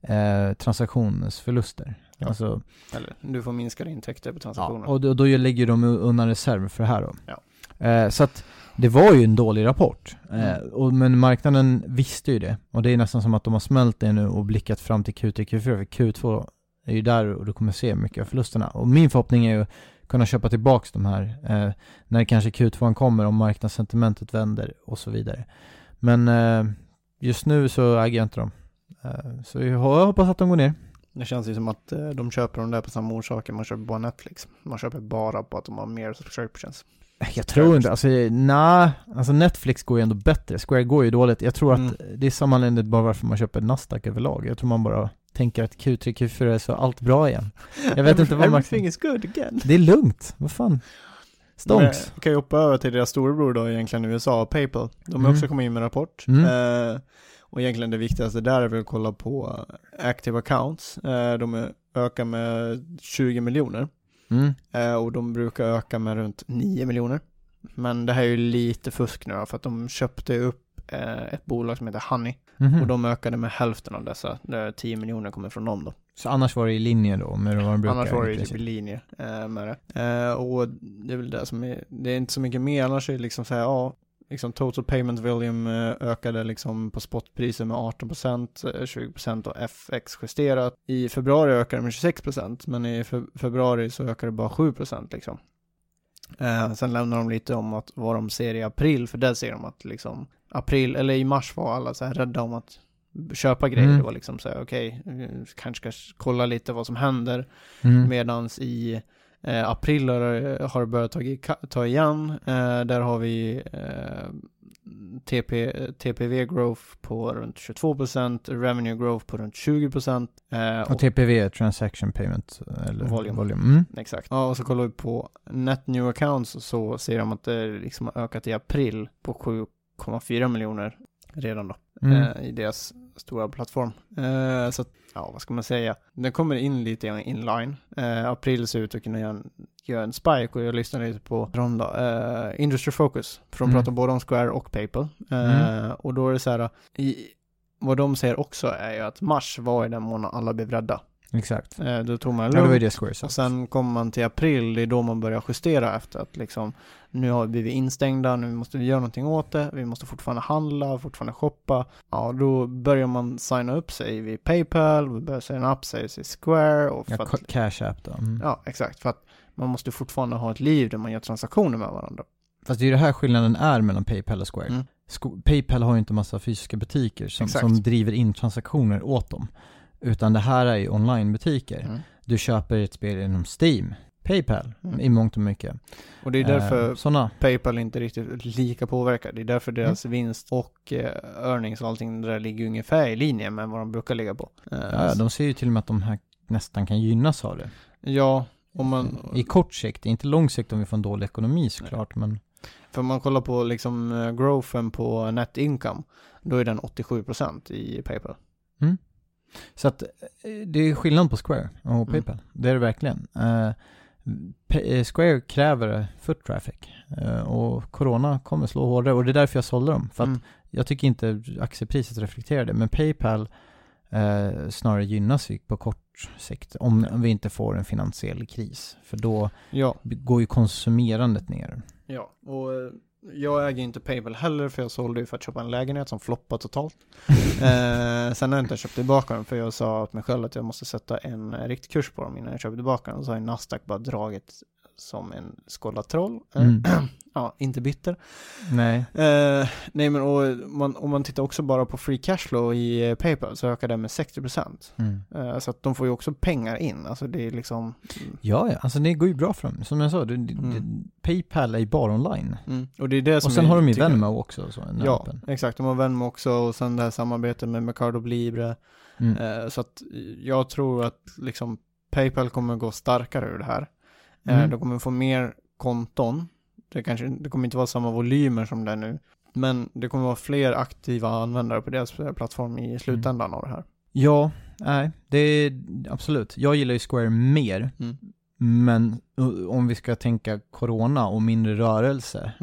transaktionsförluster. Ja. Alltså, eller du får minskade intäkter på transaktioner. Ja, och då lägger de undan reserv för det här då. Ja. Så att det var ju en dålig rapport. Men marknaden visste ju det. Och det är nästan som att de har smält det nu och blickat fram till Q3, Q4. För Q2 är ju där och du kommer se mycket av förlusterna. Och min förhoppning är ju kunna köpa tillbaka de här när kanske Q2 kommer, om marknadssentimentet vänder och så vidare. Men just nu så äger jag inte dem. Så jag hoppas att de går ner. Det känns ju som att de köper dem där på samma orsaker. Man köper bara Netflix. Man köper bara på att de har mer subscriptions. Jag tror inte, alltså Netflix går ju ändå bättre. Square går ju dåligt. Jag tror att det är sammanländigt bara varför man köper Nasdaq överlag. Jag tror man bara tänker att Q3, Q4 är så allt bra igen. Jag vet inte vad Everything is good again. Det är lugnt, vad fan. Stonks. Vi kan ju hoppa över till deras storebror då egentligen i USA, PayPal. De har också kommit in med rapport. Och egentligen det viktigaste där är väl att kolla på active accounts. De ökar med 20 miljoner. Och de brukar öka med runt 9 miljoner. Men det här är ju lite fusk nu då, för att de köpte upp ett bolag som heter Honey. Och de ökade med hälften av dessa. 10 miljoner kommer från dem då. Så annars var det i linje då med vad de brukar? Annars var det typ i linje med det. Och det är väl det som det är inte så mycket mer. Annars är det liksom så här, liksom total payment volume ökade liksom på spotpriser med 18%, 20% och FX justerat. I februari ökade det med 26%, men i februari så ökade det bara 7% liksom. Sen lämnar de lite om vad de ser i april, för där ser de att liksom april, eller i mars var alla så här rädda om att köpa grejer. Det var liksom så här, okej, kanske ska kolla lite vad som händer. Medans i april har det börjat ta igen. Där har vi TPV growth på runt 22%, revenue growth på runt 20%. Och TPV, transaction payment eller volume. Exakt. Ja, och så kollar vi på net new accounts, så ser de att det liksom har ökat i april på 7,4 miljoner redan då. I deras stora plattform. Så vad ska man säga? Den kommer in lite inline. April ser ut att kunna göra en spike, och jag lyssnade lite på Ronda. Industry Focus, för de pratar både om Square och PayPal. Och då är det så här, vad de säger också är ju att mars var i den månaden alla blev rädda. Exakt. Då tog man det var det Square. och sen kommer man till april, det är då man börjar justera efter att liksom, nu har vi blivit instängda, nu måste vi göra någonting åt det, vi måste fortfarande handla, fortfarande shoppa. Ja, då börjar man signa upp sig vid PayPal, vi börjar signa upp sig i Square. Och för att, Cash App då. Ja, exakt, för att man måste fortfarande ha ett liv där man gör transaktioner med varandra. Fast det är ju det här skillnaden är mellan PayPal och Square. PayPal har ju inte massa fysiska butiker som driver in transaktioner åt dem. Utan det här är ju onlinebutiker. Du köper ett spel inom Steam, PayPal, i mångt och mycket. Och det är därför PayPal inte riktigt lika påverkar. Det är därför deras vinst och earnings och allting där ligger ungefär i linje med vad de brukar ligga på. De ser ju till och med att de här nästan kan gynnas av det. Ja, i kort sikt, inte lång sikt om vi får en dålig ekonomi såklart, men för om man kollar på liksom growthen på net income, då är den 87% i PayPal. Så att det är skillnad på Square och PayPal. Det är det verkligen. Square kräver foot traffic och corona kommer slå hårdare, och det är därför jag sålde dem. För att jag tycker inte aktiepriset reflekterar det, men PayPal snarare gynnas på kort sikt om vi inte får en finansiell kris. För då går ju konsumerandet ner. Ja, och jag äger inte PayPal heller, för jag sålde ju för att köpa en lägenhet som floppade totalt. Sen har jag inte köpt tillbaka den, för jag sa åt mig själv att jag måste sätta en riktig kurs på dem innan jag köper tillbaka den. Och så har Nasdaq bara dragit som en skållad troll. Ja, inte bitter. Nej. Nej, men om man tittar också bara på free cashflow i PayPal så ökar det med 60%. Så att de får ju också pengar in. Alltså det är liksom... Ja, alltså det går ju bra för dem. Som jag sa, PayPal är ju bara online. Och det är det som och sen har de ju Venmo också. Så, ja, appen. Exakt. De har Venmo också och sen det här samarbetet med Mercado Libre. Så att jag tror att liksom PayPal kommer gå starkare ur det här. De kommer få mer konton. Det kommer inte vara samma volymer som det är nu. Men det kommer vara fler aktiva användare på deras plattform i slutändan av det här. Ja, nej, det är absolut. Jag gillar ju Square mer. Men om vi ska tänka corona och mindre rörelse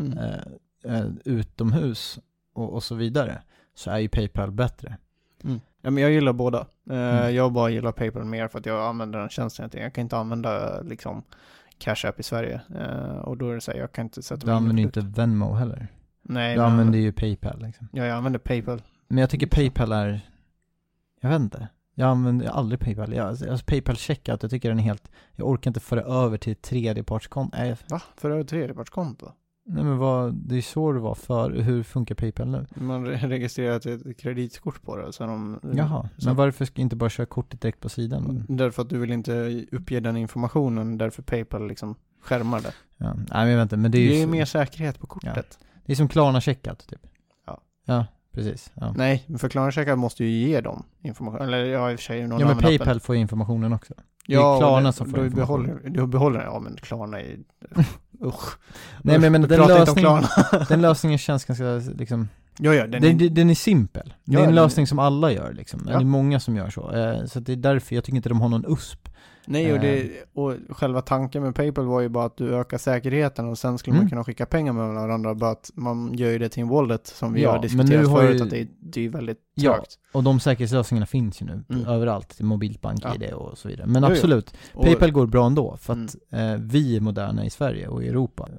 utomhus och så vidare, så är ju PayPal bättre. Ja, men jag gillar båda. Jag bara gillar PayPal mer för att jag använder den tjänsten. Jag kan inte använda liksom Cash App i Sverige. Och då är det så här, jag kan inte sätta mig. Du använder inte Venmo heller. Nej. Du använder ju PayPal liksom. Ja, jag använder PayPal. Men jag tycker PayPal är... Jag vet inte. Jag använder aldrig PayPal. Alltså PayPal checkout, jag tycker den är helt... Jag orkar inte föra över till tredjepartskonto. Va? Föra över tredjepartskonto? Nej, men det är så det var för. Hur funkar PayPal nu? Man registrerar ett kreditkort på det. Jaha, men varför ska inte bara köra kortet direkt på sidan? Därför att du vill inte uppge den informationen. Därför PayPal liksom skärmar det. Ja, nej, men vänta, men det är ju mer säkerhet på kortet. Ja. Det är som Klarna checkout typ. Ja, precis. Ja. Nej, för Klarna checkout måste ju ge dem information. Eller i och för sig någon men annan PayPal appen. får ju informationen också. Det är Klarna som får informationen. Du behåller ja, men Klarna är... Nej, men den lösningen känns ganska liksom... Ja, den är simpel. Det är en lösning som alla gör liksom. Ja. Det är många som gör så. Så det är därför jag tycker inte de har någon USP. Nej, och själva tanken med PayPal var ju bara att du ökar säkerheten och sen skulle man kunna skicka pengar med varandra. Bara att man gör ju det till en wallet som vi har diskuterat förut att det är väldigt trögt. Ja, och de säkerhetslösningarna finns ju nu överallt. Mobilt bank-ID och så vidare. Men absolut, PayPal går bra ändå för att vi är moderna i Sverige och i Europa.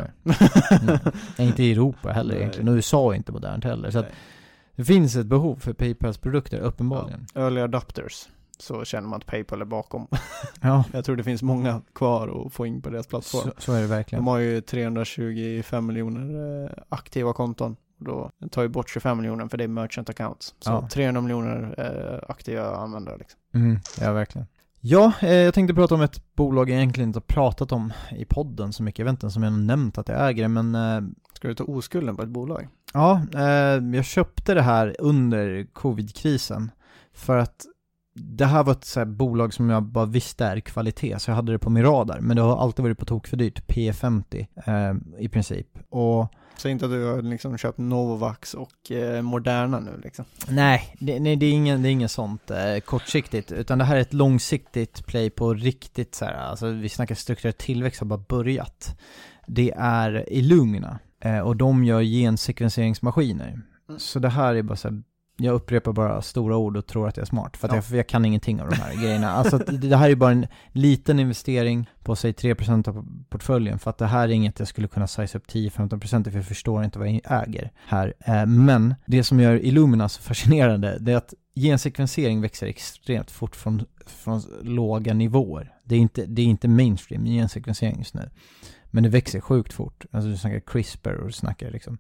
Och inte i Europa heller egentligen. Och USA är inte modernt heller. Så att det finns ett behov för PayPals produkter, uppenbarligen. Early adopters. Så känner man att PayPal är bakom. Ja. Jag tror det finns många kvar att få in på deras plattform. Så är det verkligen. De har ju 325 miljoner aktiva konton. Då tar ju bort 25 miljoner för det är merchant accounts. Så 300 miljoner aktiva användare liksom. Ja, verkligen. Ja, jag tänkte prata om ett bolag jag egentligen inte har pratat om i podden så mycket. Jag vet inte som jag har nämnt att jag äger, men... Ska du ta oskulden på ett bolag? Ja, jag köpte det här under covid-krisen för att det här var ett så här bolag som jag bara visste är kvalitet, så jag hade det på min radar. Men det har alltid varit på tok för dyrt, P50 i princip. Och så inte att du har liksom köpt Novavax och Moderna nu liksom? Nej, det är inget sånt kortsiktigt, utan det här är ett långsiktigt play på riktigt så här, alltså vi snackar strukturell tillväxt har bara börjat. Det är Illumina och de gör gensekvenseringsmaskiner. Så det här är bara så här, jag upprepar bara stora ord och tror att jag är smart. För att jag kan ingenting av de här grejerna. Alltså det här är bara en liten investering på säg 3% av portföljen. För att det här är inget jag skulle kunna size upp 10-15% för jag förstår inte vad jag äger här. Men det som gör Illumina så fascinerande, det är att gensekvensering växer extremt fort från låga nivåer. Det är inte mainstream gensekvensering just nu. Men det växer sjukt fort. Alltså du snackar CRISPR och snackar liksom...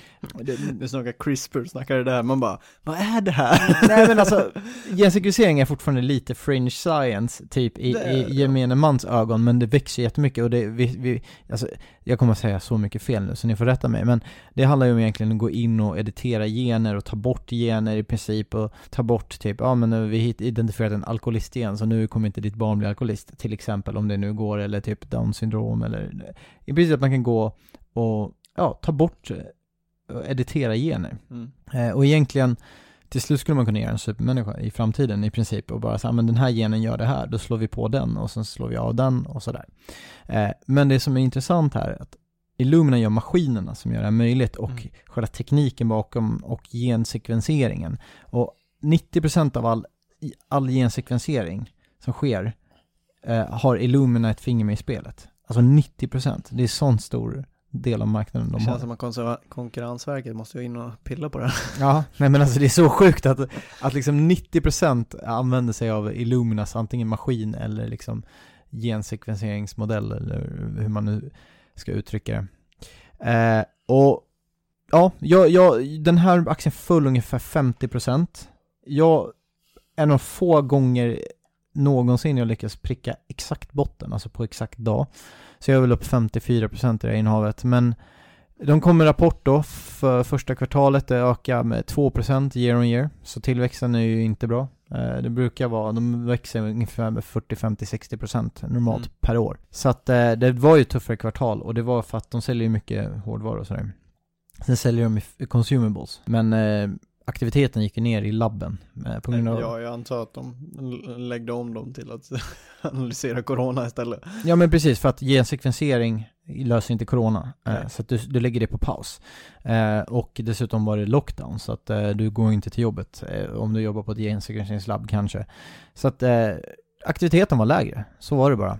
Du snackar CRISPR, snackar det där. Man bara, vad är det här? Nej men alltså, gensekvensering är fortfarande lite fringe science typ i gemene mans ögon. Men det växer jättemycket och alltså, jag kommer att säga så mycket fel nu så ni får rätta mig. Men det handlar ju om egentligen att gå in och editera gener och ta bort gener i princip. Och ta bort typ, men vi identifierat en alkoholistgen så nu kommer inte ditt barn bli alkoholist. Till exempel om det nu går, eller typ Down syndrom eller... I princip att man kan gå och ta bort och editera gener. Och egentligen till slut skulle man kunna göra en supermänniska i framtiden i princip och bara säga, men den här genen gör det här, då slår vi på den och sen slår vi av den och sådär. Men det som är intressant här är att Illumina gör maskinerna som gör det här möjligt och själva tekniken bakom och gensekvenseringen. Och 90% av all gensekvensering som sker har Illumina ett finger med i spelet. Alltså 90%. Det är sån stor del av marknaden de har. Det känns som att Konkurrensverket måste ju in och pilla på det. Ja, nej men alltså det är så sjukt att liksom 90% använder sig av Illuminas antingen maskin eller liksom gensekvenseringsmodell eller hur man nu ska uttrycka det. Och ja, den här aktien föll ungefär 50%. En av få gånger någonsin jag lyckas pricka exakt botten, alltså på exakt dag. Så jag är väl upp 54% i det innehavet. Men de kom med rapport då för första kvartalet. Det ökar med 2% year on year. Så tillväxten är ju inte bra. Det brukar vara, de växer ungefär med 40, 50, 60% normalt per år. Så att det var ju tuffare kvartal, och det var för att de säljer mycket hårdvaror och sådär. Sen säljer de consumables. Men aktiviteten gick ner i labben på grund av... Ja, jag antar att de läggde om dem till att analysera corona istället. Ja, men precis, för att gensekvensering löser inte corona. Så att du lägger det på paus. Och dessutom var det lockdown, så att du går inte till jobbet om du jobbar på ett gensekvenseringslabb kanske. Så att aktiviteten var lägre, så var det bara.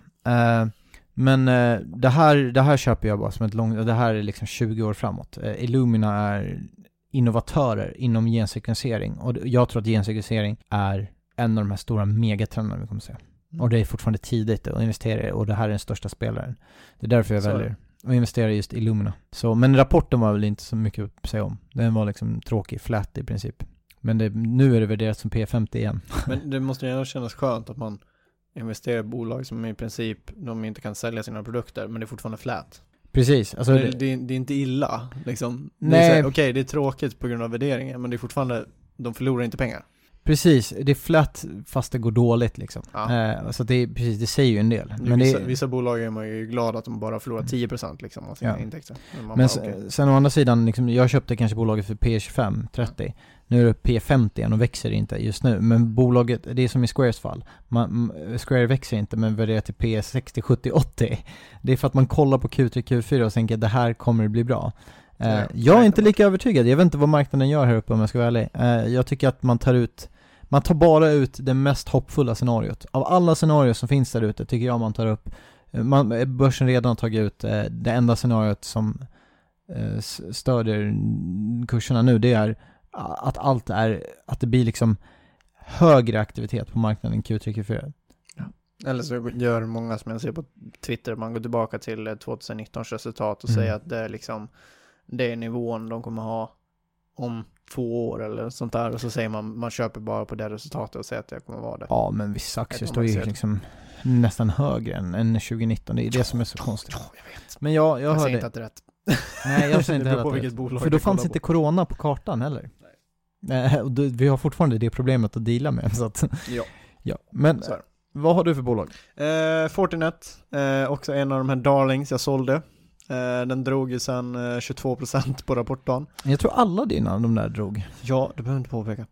Men det här köper jag bara som det här är liksom 20 år framåt. Illumina är innovatörer inom gensekvensering, och jag tror att gensekvensering är en av de här stora megatrenderna vi kommer att se. Och det är fortfarande tidigt att investera i, och det här är den största spelaren. Det är därför jag väljer att investera i just Illumina. Men rapporten var väl inte så mycket att säga om. Den var liksom tråkig, flat i princip. Men nu är det värderat som P50 igen. Men det måste ju ändå kännas skönt att man investerar i bolag som i princip de inte kan sälja sina produkter, men det är fortfarande flat. Precis. Alltså det är inte illa liksom. Nej. Okej, det är tråkigt på grund av värderingen, men det är fortfarande, de förlorar inte pengar. Precis, det är flat fast det går dåligt liksom. Ja. Så det säger ju en del. Men vissa bolag är man ju glad att de bara förlorar 10% liksom av sina intäkter. Men sen å andra sidan, liksom, jag köpte kanske bolaget för P25, 30. Nu är det P50 och växer inte just nu. Men bolaget, det är som i Squares fall. Square växer inte, men värderar till P60, 70, 80. Det är för att man kollar på Q3, Q4 och tänker att det här kommer att bli bra. Jag är inte lika övertygad. Jag vet inte vad marknaden gör här uppe, om jag ska vara ärlig. Jag tycker att man tar bara ut det mest hoppfulla scenariot. Av alla scenarier som finns där ute tycker jag man tar upp. Börsen redan har tagit ut det enda scenariot som stödjer kurserna nu. Det är att det blir liksom högre aktivitet på marknaden Q3, Q4. Ja. Eller så gör många som jag ser på Twitter, man går tillbaka till 2019 resultat och säger att det är liksom, det är nivån de kommer ha om 2 år eller sånt där, och så säger man köper bara på det resultatet och säger att det kommer vara det. Ja, men vissa aktier står ju liksom nästan högre än 2019. Det är det som är så konstigt. Jag vet. Men jag säger inte att det är rätt. Nej, jag säger inte heller att det är rätt. För då fanns inte corona på kartan heller. Nej. Vi har fortfarande det problemet att deala med. Så att, ja. Men vad har du för bolag? Fortinet, också en av de här darlings jag sålde. Den drog ju sen 22% på rapportdagen. Jag tror alla dina de där drog. Ja, det behöver inte påpeka.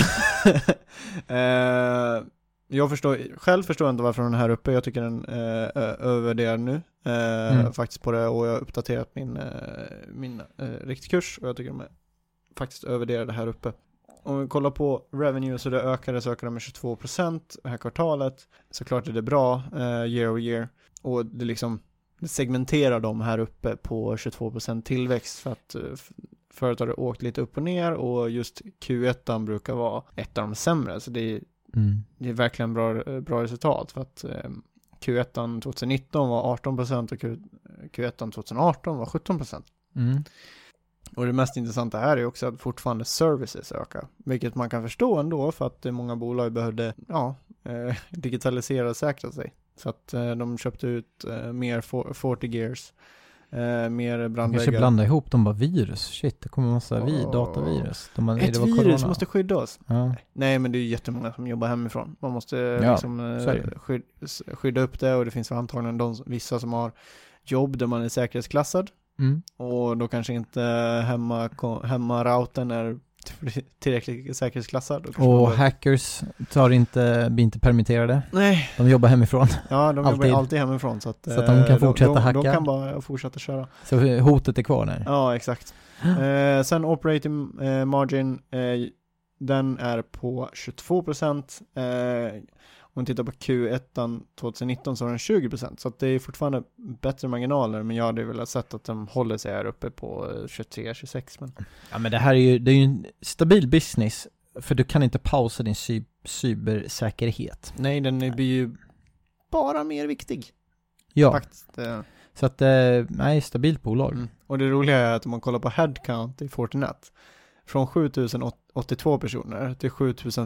Jag förstår inte varför den är här uppe. Jag tycker den är övervärderad nu. Faktiskt på det, och jag har uppdaterat min riktkurs, och jag tycker de är faktiskt övervärderade här uppe. Om vi kollar på revenue, så det ökar med 22% det här kvartalet. Såklart är det bra year over year, och det liksom segmenterar dem här uppe på 22% tillväxt, för att företaget har åkt lite upp och ner, och just Q1 brukar vara ett av de sämre, så det är verkligen bra resultat, för att Q1 2019 var 18% och Q1 2018 var 17%. Och det mest intressanta här är också att fortfarande services ökar, vilket man kan förstå ändå, för att många bolag behövde digitalisera och säkra sig. Så att de köpte ut mer 40 gears, mer brandväggar. Kanske blanda ihop dem bara virus. Shit, det kommer en massa datavirus. Ett virus måste skydda oss. Ja. Nej, men det är jättemånga som jobbar hemifrån. Man måste skydda upp det, och det finns antagligen vissa som har jobb där man är säkerhetsklassad. Och då kanske inte hemma-routern är tillräckligt säkerhetsklassad. Och hackers blir inte permitterade. Nej. De jobbar hemifrån. Ja, de jobbar alltid hemifrån, så att de kan fortsätta hacka. De kan bara fortsätta köra. Så hotet är kvar där. Ja, exakt. Sen operating margin, den är på 22%. Om man tittar på Q1 2019 så är den 20%. Så att det är fortfarande bättre marginaler. Men jag hade velat sett att de håller sig här uppe på 23-26. Men... Ja, men det här är ju en stabil business. För du kan inte pausa din cybersäkerhet. Nej, den blir ju bara mer viktig. Ja, Faktiskt. så att, nej, stabilt bolag. Och det roliga är att om man kollar på headcount i Fortinet, från 7082 personer till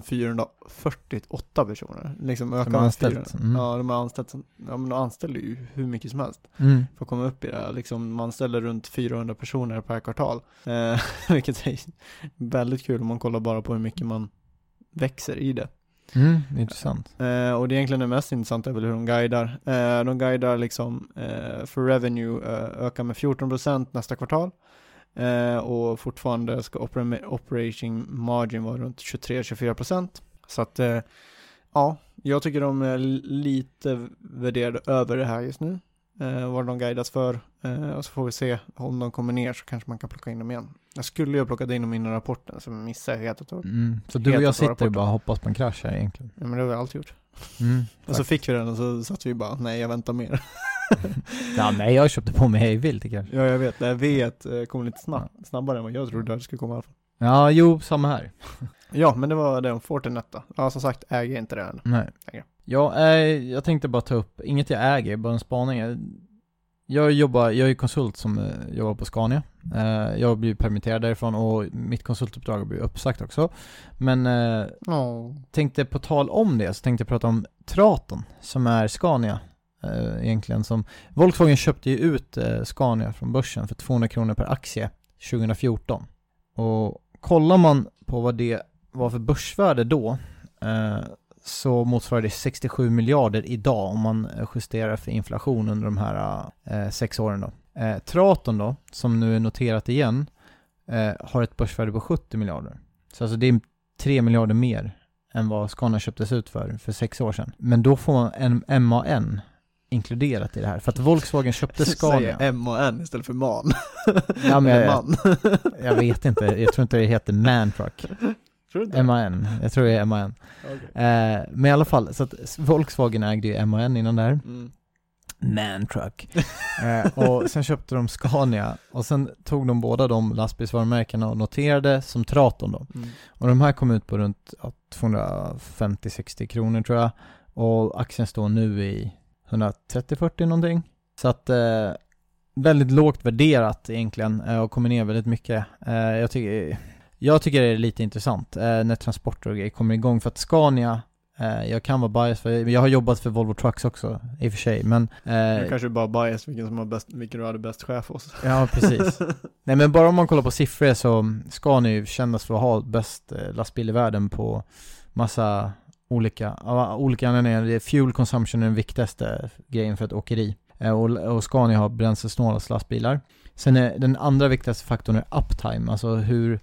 7448 personer. Liksom ökar med 4. Ja, de har anställt, de anställer ju hur mycket som helst för att komma upp i det här. Liksom, man anställer runt 400 personer per kvartal. Vilket är väldigt kul om man kollar bara på hur mycket man växer i det. Intressant. Och det egentligen det mest intressanta är väl hur de guidar. De guidar liksom för revenue öka med 14% nästa kvartal. Och fortfarande ska operating margin vara runt 23-24%. Så att ja, jag tycker de är lite värderade över det här just nu. Vad de guidas för. Och så får vi se om de kommer ner, så kanske man kan plocka in dem igen. Jag skulle ju ha plockat in dem i rapporten, så missar jag helt att så du och jag sitter och bara hoppas på en krasch här egentligen. Ja, men det har vi alltid gjort. Och så fick vi den och så satt vi bara, nej jag väntar mer. Ja, nej, jag köpte på mig hejvilt kanske. Ja, jag vet. V1 kom lite snabbare än vad jag trodde det skulle komma i alla fall. Ja, jo, samma här. Ja, men det var det om Fortinet då. Ja, som sagt, äger jag inte det än. Nej. Ja, jag tänkte bara ta upp, inget jag äger, bara en spaning. Jag är konsult som jobbar på Scania. Jag blir permitterad därifrån och mitt konsultuppdrag blir uppsagt också. Men tänkte på tal om det, så tänkte jag prata om Traton som är Scania. Egentligen som Volkswagen köpte ju ut Scania från börsen för 200 kronor per aktie 2014. Och kollar man på vad det var för börsvärde då, så motsvarar det 67 miljarder idag om man justerar för inflation under de här 6 åren då. Traton då, som nu är noterat igen, har ett börsvärde på 70 miljarder. Så alltså det är 3 miljarder mer än vad Scania köptes ut för 6 år sedan. Men då får man en MAN inkluderat i det här. För att Volkswagen köpte Scania. Säger MAN istället för MAN. Ja, men jag vet inte. Jag tror inte det heter Man Truck. MAN. Jag tror det är MAN. Okay. Men i alla fall, så att Volkswagen ägde ju MAN innan där. Man Truck. Och sen köpte de Scania. Och sen tog de båda de lastbilsvarumärkena och noterade som Traton då. Och de här kom ut på runt 250-60 kronor tror jag. Och aktien står nu i 130-40 någonting. Så att väldigt lågt värderat egentligen och kommer ner väldigt mycket. Jag tycker det är lite intressant när transporter och grejer kommer igång, för att Scania, jag kan vara bias för jag har jobbat för Volvo Trucks också i och för sig, men jag kanske bara bias vilken du hade bäst chef hos. Ja, precis. Nej, men bara om man kollar på siffror så Scania ju kännas för att ha bäst lastbil i världen på massa olika anledningar. Fuel consumption är den viktigaste grejen för ett åkeri. Och Scania har bränslesnåla lastbilar. Sen är den andra viktigaste faktorn är uptime, alltså hur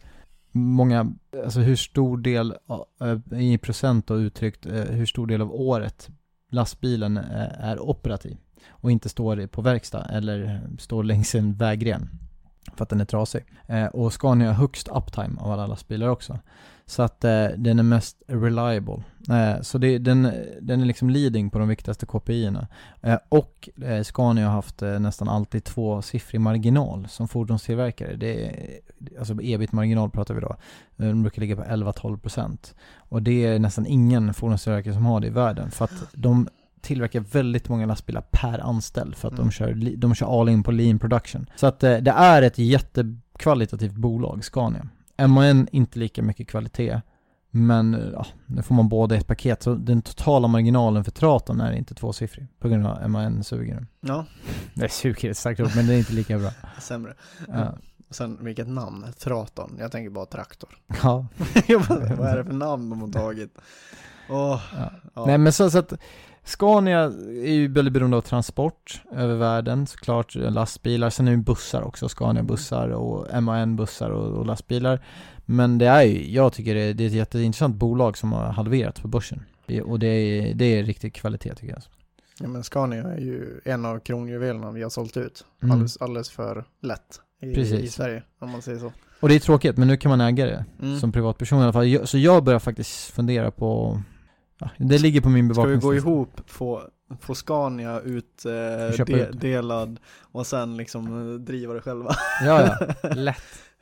stor del i procent och uttryckt hur stor del av året lastbilen är operativ och inte står på verkstad eller står längs en vägren för att den är trasig. Och Scania har högst uptime av alla lastbilar också. Så att den är mest reliable. Så den är liksom leading på de viktigaste KPI-erna. Och Scania har haft nästan alltid 2-siffrig marginal som fordonstillverkare. Det är, alltså EBIT-marginal pratar vi då. De brukar ligga på 11-12%. Och det är nästan ingen fordonstillverkare som har det i världen. För att de tillverkar väldigt många lastbilar per anställd för att de kör all in på lean production. Så att det är ett jättekvalitativt bolag, Scania. MAN inte lika mycket kvalitet, men ja, nu får man båda ett paket, så den totala marginalen för Traton är inte 2-siffrig på grund av MAN suger. Ja. Det suger ett starkt ord, men det är inte lika bra. Sämre. Ja. Sen vilket namn? Traton. Jag tänker bara traktor. Ja. Vad är det för namn de har tagit? Ja. Nej, men så att Scania är ju väldigt beroende av transport över världen, såklart lastbilar, sen är det bussar också, Scania-bussar och MAN-bussar och lastbilar. Men det är ju, jag tycker det är ett jätteintressant bolag som har halverats på börsen. Och det är riktigt kvalitet tycker jag. Ja, men Scania är ju en av kronjuvelerna vi har sålt ut. Alldeles för lätt i Sverige, om man säger så. Och det är tråkigt, men nu kan man äga det som privatperson i alla fall. Så jag börjar faktiskt fundera på... Ja, det ligger på min bevakningslista. Ska vi gå ihop, få Scania delad och sen liksom driva det själva? Ja, lätt.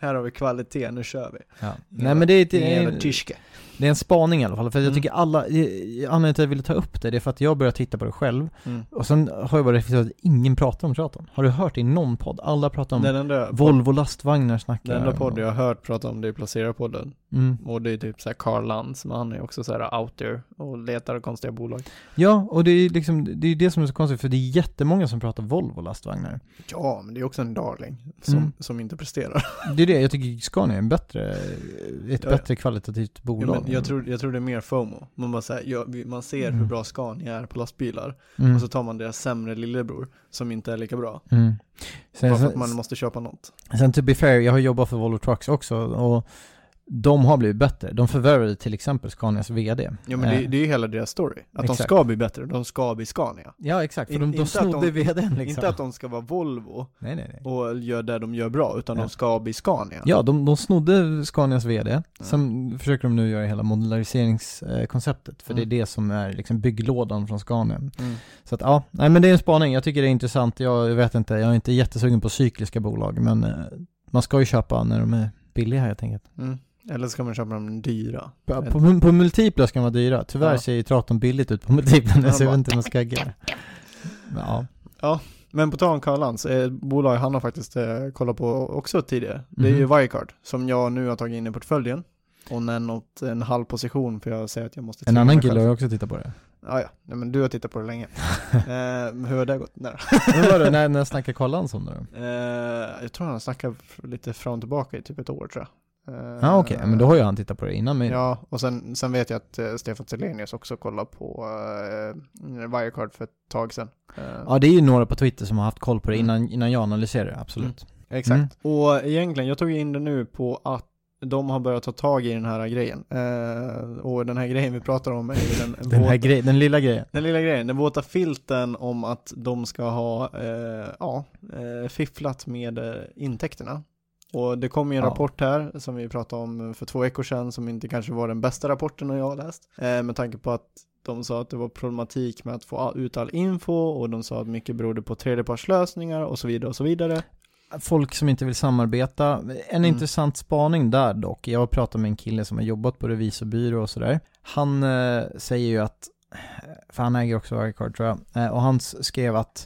Här har vi kvalitet, nu kör vi. Ja. Nej, men det är tyske. Det är en spaning i alla fall, för jag tycker anledningen till att jag ville ta upp det är för att jag började titta på det själv. Och sen har jag bara reflekterat att ingen pratar om Traton. Har du hört i någon podd? Alla pratar om Volvo lastvagnar snackar. Den enda podd jag har hört prata om det är Placerarpodden. Och det är typ så här Carl Lantz, men han är också så här out there och letar konstiga bolag. Ja, och det är liksom det är det som är så konstigt, för det är jättemånga som pratar Volvo lastvagnar. Ja, men det är också en darling som inte presterar. Det är det, jag tycker Scania är ett bättre kvalitativt bolag. Ja, men jag tror det är mer FOMO. Man bara säger, man ser hur bra Scania är på lastbilar och så tar man deras sämre lillebror som inte är lika bra. Bara för att man måste köpa något. Sen to be fair, jag har jobbat för Volvo Trucks också och de har blivit bättre. De förvärvade till exempel Scanias vd. Ja, men det är ju hela deras story. Att exakt. De ska bli bättre. De ska bli Scania. Ja, exakt. För de snodde vdn liksom. Inte att de ska vara Volvo nej. och gör det de gör bra, utan de ska bli Scania. Ja, de snodde Scanias vd. Sen försöker de nu göra hela modulariseringskonceptet. För det är det som är liksom bygglådan från Scania. Så att men det är en spaning. Jag tycker det är intressant. Jag vet inte, jag är inte jättesugen på cykliska bolag. Men man ska ju köpa när de är billiga helt enkelt. Eller ska man köpa dem dyra? På multiplar ska man vara dyra. Tyvärr ser ju Traton billigt ut på multiplarna, så jag vet inte hur man ska agera. Ja, men på tal om Carl Lantz, bolag han har faktiskt kollat på också tidigare. Det är ju Wirecard, som jag nu har tagit in i portföljen. Och nått en halv position, för jag säger att jag måste... En annan kille har också tittat på det. Ja, men du har tittat på det länge. Hur har det gått? Hur var det när snackade Carl Lantz om det? Jag tror han snackade lite fram och tillbaka i typ ett år, tror jag. Okej. Men då har ju han tittat på det innan mig. Ja, och sen vet jag att Stefan Selenius också kollar på Wirecard för ett tag sedan. Ja, det är ju några på Twitter som har haft koll på det innan jag analyserar det, absolut. Exakt. Och egentligen, jag tog in det nu på att de har börjat ta tag i den här grejen. Och den här grejen vi pratar om är ju den lilla grejen. Den lilla grejen, den våta filten om att de ska ha fifflat med intäkterna. Och det kom ju en rapport här som vi pratade om för 2 veckor sedan, som inte kanske var den bästa rapporten jag har läst. Med tanke på att de sa att det var problematik med att få ut all info, och de sa att mycket berodde på tredjepartslösningar och så vidare och så vidare. Folk som inte vill samarbeta. En intressant spaning där dock. Jag har pratat med en kille som har jobbat på revisorbyrå och sådär. Han säger ju att, för han äger också Wirecard tror jag, och han skrev att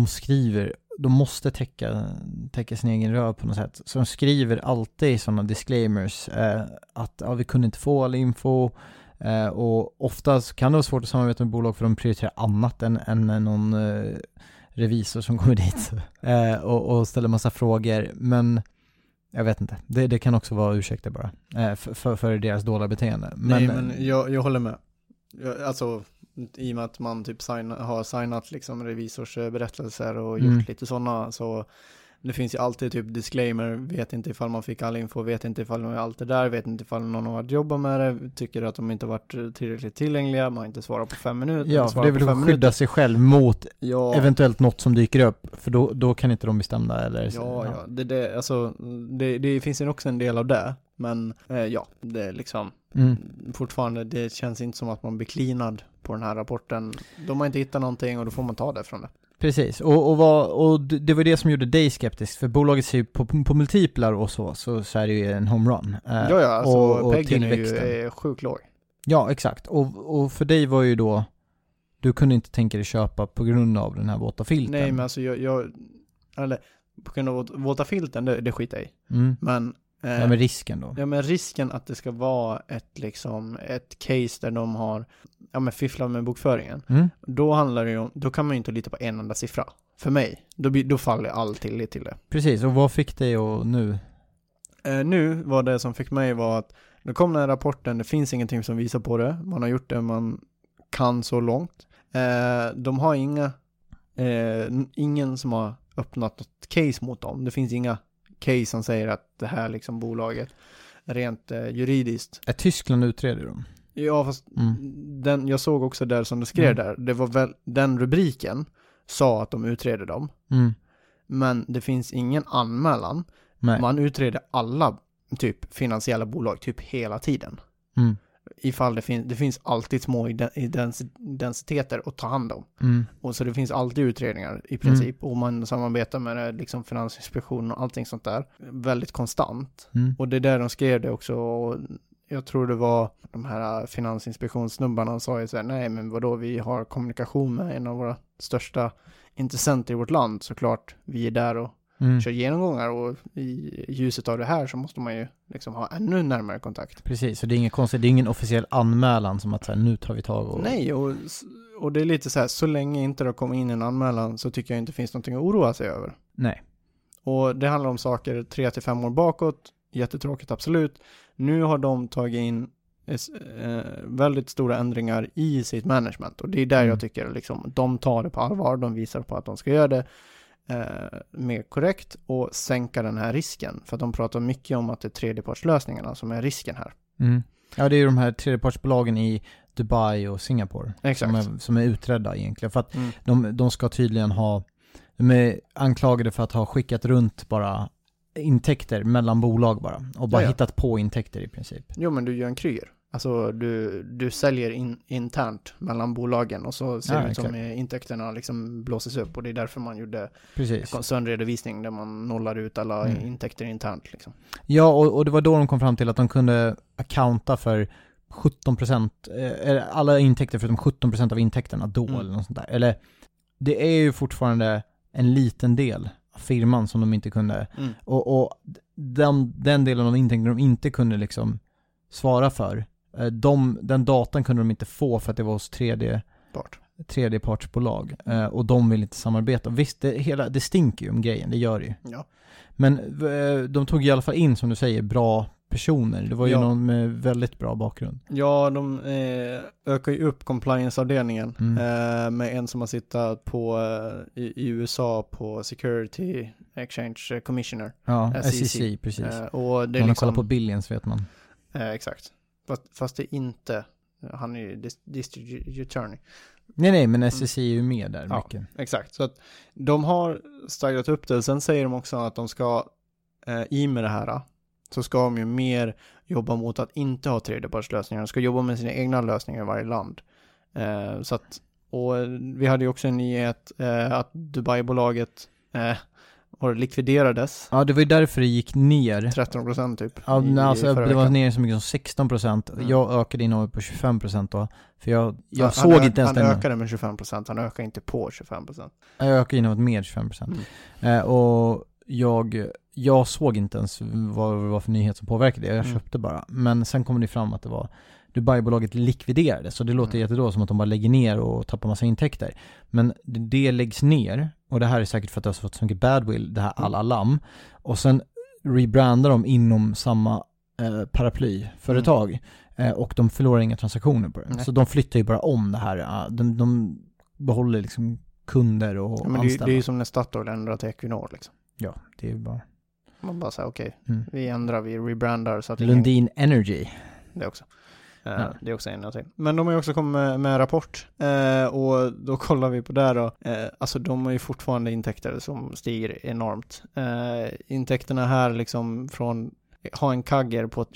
de måste täcka sin egen röv på något sätt. Så de skriver alltid sådana disclaimers att vi kunde inte få all info, och ofta kan det vara svårt att samarbeta med bolag för de prioriterar annat än någon revisor som kommer dit och ställer massa frågor. Men jag vet inte, det kan också vara ursäkter bara för deras dåliga beteende. Men jag håller med. Alltså i och med att man typ har signat liksom revisors berättelser och gjort lite sådana, så det finns ju alltid typ disclaimer, vet inte ifall man fick all info, vet inte ifall man är allt det där, vet inte ifall någon har varit jobba med det, tycker att de inte har varit tillräckligt tillgängliga, man har inte svarat på 5 minuter. Ja, för det vill skydda sig själv mot eventuellt något som dyker upp, för då kan inte de bestämma eller så. Alltså det finns ju också en del av det, men det är liksom fortfarande, det känns inte som att man blir cleanad på den här rapporten. De har inte hittat någonting och då får man ta det från det. Precis, och det var det som gjorde dig skeptisk, för bolaget ser ju på multiplar och så är det ju en homerun. Alltså och peggen är ju sjukt låg. Ja, exakt. Och för dig var ju då, du kunde inte tänka dig köpa på grund av den här våta filten. Nej, men alltså på grund av våta filten, det skiter i. Men med risken då? Ja, men risken att det ska vara ett case där de har fifflat med bokföringen. Då handlar det ju om, då kan man ju inte lita på en enda siffra. För mig. Då faller all tillit till det. Precis, och vad fick dig och nu? Nu var det som fick mig var att det kom den här rapporten, det finns ingenting som visar på det. Man har gjort det man kan så långt. De har ingen som har öppnat något case mot dem. Det finns inga case som säger att det här liksom bolaget rent juridiskt. Är Tyskland utreder dem? Ja, fast jag såg också där som du skrev där. Det var väl den rubriken sa att de utreder dem. Men det finns ingen anmälan. Nej. Man utreder alla typ finansiella bolag typ hela tiden. ifall det finns alltid små densiteter att ta hand om. Och så det finns alltid utredningar i princip. Och man samarbetar med liksom Finansinspektionen och allting sånt där. Väldigt konstant. Och det är där de skrev det också. Och jag tror det var de här finansinspektionssnubbarna sa ju så här, nej men vadå, vi har kommunikation med en av våra största intressenter i vårt land. Såklart vi är där och kör genomgångar, och i ljuset av det här så måste man ju liksom ha ännu närmare kontakt. Precis, så det är inget konstigt, det är ingen officiell anmälan som att så här, nu tar vi tag och... Nej, och det är lite så här, så länge inte det kommer in en anmälan så tycker jag inte det finns någonting att oroa sig över. Nej. Och det handlar om saker 3-5 år bakåt, jättetråkigt absolut. Nu har de tagit in väldigt stora ändringar i sitt management, och det är där jag tycker liksom, de tar det på allvar, de visar på att de ska göra det mer korrekt och sänka den här risken. För att de pratar mycket om att det är tredjepartslösningarna som är risken här. Ja, det är ju de här tredjepartsbolagen i Dubai och Singapore som är utredda egentligen. För att de ska tydligen de är anklagade för att ha skickat runt bara intäkter mellan bolag bara. Och bara hittat på intäkter i princip. Jo, men du gör en kryger. Alltså du säljer internt mellan bolagen, och så ser det ut som intäkterna liksom blåses upp, och det är därför man gjorde koncernredovisning där man nollar ut alla intäkter internt liksom. Ja, och det var då de kom fram till att de kunde accounta för 17%, alla intäkter förutom 17% av intäkterna då eller något sånt där. Eller det är ju fortfarande en liten del av firman som de inte kunde och den delen av intäkterna de inte kunde liksom svara för. Den datan kunde de inte få för att det var hos tredjepartsbolag och de vill inte samarbeta. Visst, det stinker ju om grejen, det gör det ju. Ja. Men de tog i alla fall in, som du säger, bra personer. Det var ju någon med väldigt bra bakgrund. Ja, de ökar ju upp compliance-avdelningen med en som har sittat på i USA på Security Exchange Commissioner. Ja, SEC precis. Och det är man har kollat på Billions, vet man. Exakt. Fast det är inte, han är ju district attorney. Nej, men SEC är ju med där mycket. Exakt, så att de har staggat upp det. Sen säger de också att de ska, i med det här, så ska de ju mer jobba mot att inte ha tredjepartslösningar. De ska jobba med sina egna lösningar i varje land. Så att, och vi hade ju också en nyhet att Dubai-bolaget och likviderades. Ja, det var ju därför det gick ner. 13% typ. Ja, alltså det var ner så mycket som 16%. Jag ökade innehavet på 25% då. För jag såg inte ens den. Han ökade med 25%, han ökade inte på 25%. Jag ökade innehavet med 25%. Och jag såg inte ens vad det var för nyhet som påverkade det. Jag köpte bara. Men sen kom det fram att det var Dubai-bolaget likviderades. Så det låter jättedå som att de bara lägger ner och tappar massa intäkter. Men det läggs ner. Och det här är säkert för att det har fått så mycket badwill, det här Al-Alam. Och sen rebrandar de inom samma paraplyföretag. Och de förlorar inga transaktioner på det. Nej. Så de flyttar ju bara om det här. De behåller liksom kunder och anställda. Det är ju som när Statoil ändrar till Equinor liksom. Ja, det är ju bara... Man bara säger okej, vi rebrandar så att... Lundin Energy. Det också. Det är också en till. Men de har ju också kommit med rapport och då kollar vi på det då. Alltså de har ju fortfarande intäkter som stiger enormt. Intäkterna här liksom har en kagger på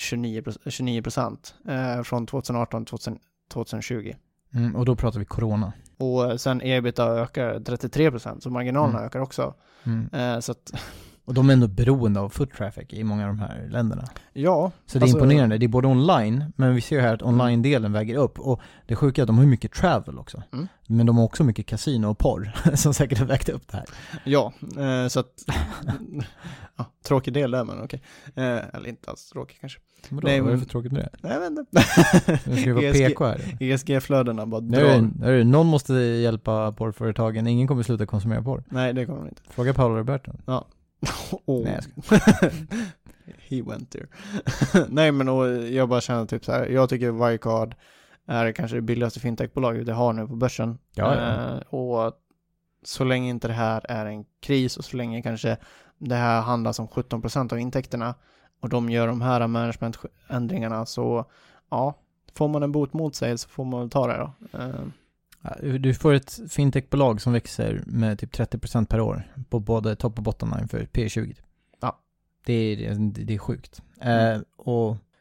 29% från 2018 till 2020. Och då pratar vi corona. Och sen EBITDA ökar 33%, så marginalerna ökar också. Så att... Och de är ändå beroende av foot traffic i många av de här länderna. Ja. Så det är imponerande. Det är både online, men vi ser ju här att online-delen väger upp. Och det sjuka är att de har mycket travel också. Men de har också mycket kasino och porr som säkert har vägt upp det här. Ja, så att... tråkig del där, men okej. Eller inte alls tråkig kanske. Vad är det för tråkigt med det? Nej, jag vet inte. Det ska ju vara PK här. ESG-flödena bara drar. Någon måste hjälpa porrföretagen. Ingen kommer sluta konsumera porr. Nej, det kommer de inte. Fråga Paolo Roberto. Ja. Nej, he went there. Nej, men jag bara känner typ så här. Jag tycker Wirecard är kanske det billigaste fintechbolaget det har nu på börsen. Och så länge inte det här är en kris, och så länge kanske det här handlar om 17% av intäkterna och de gör de här managementändringarna, så får man en bot mot sig så får man väl ta det då. Du får ett fintechbolag som växer med typ 30% per år på både topp och bottom line för P20. Ja. Det är sjukt. Och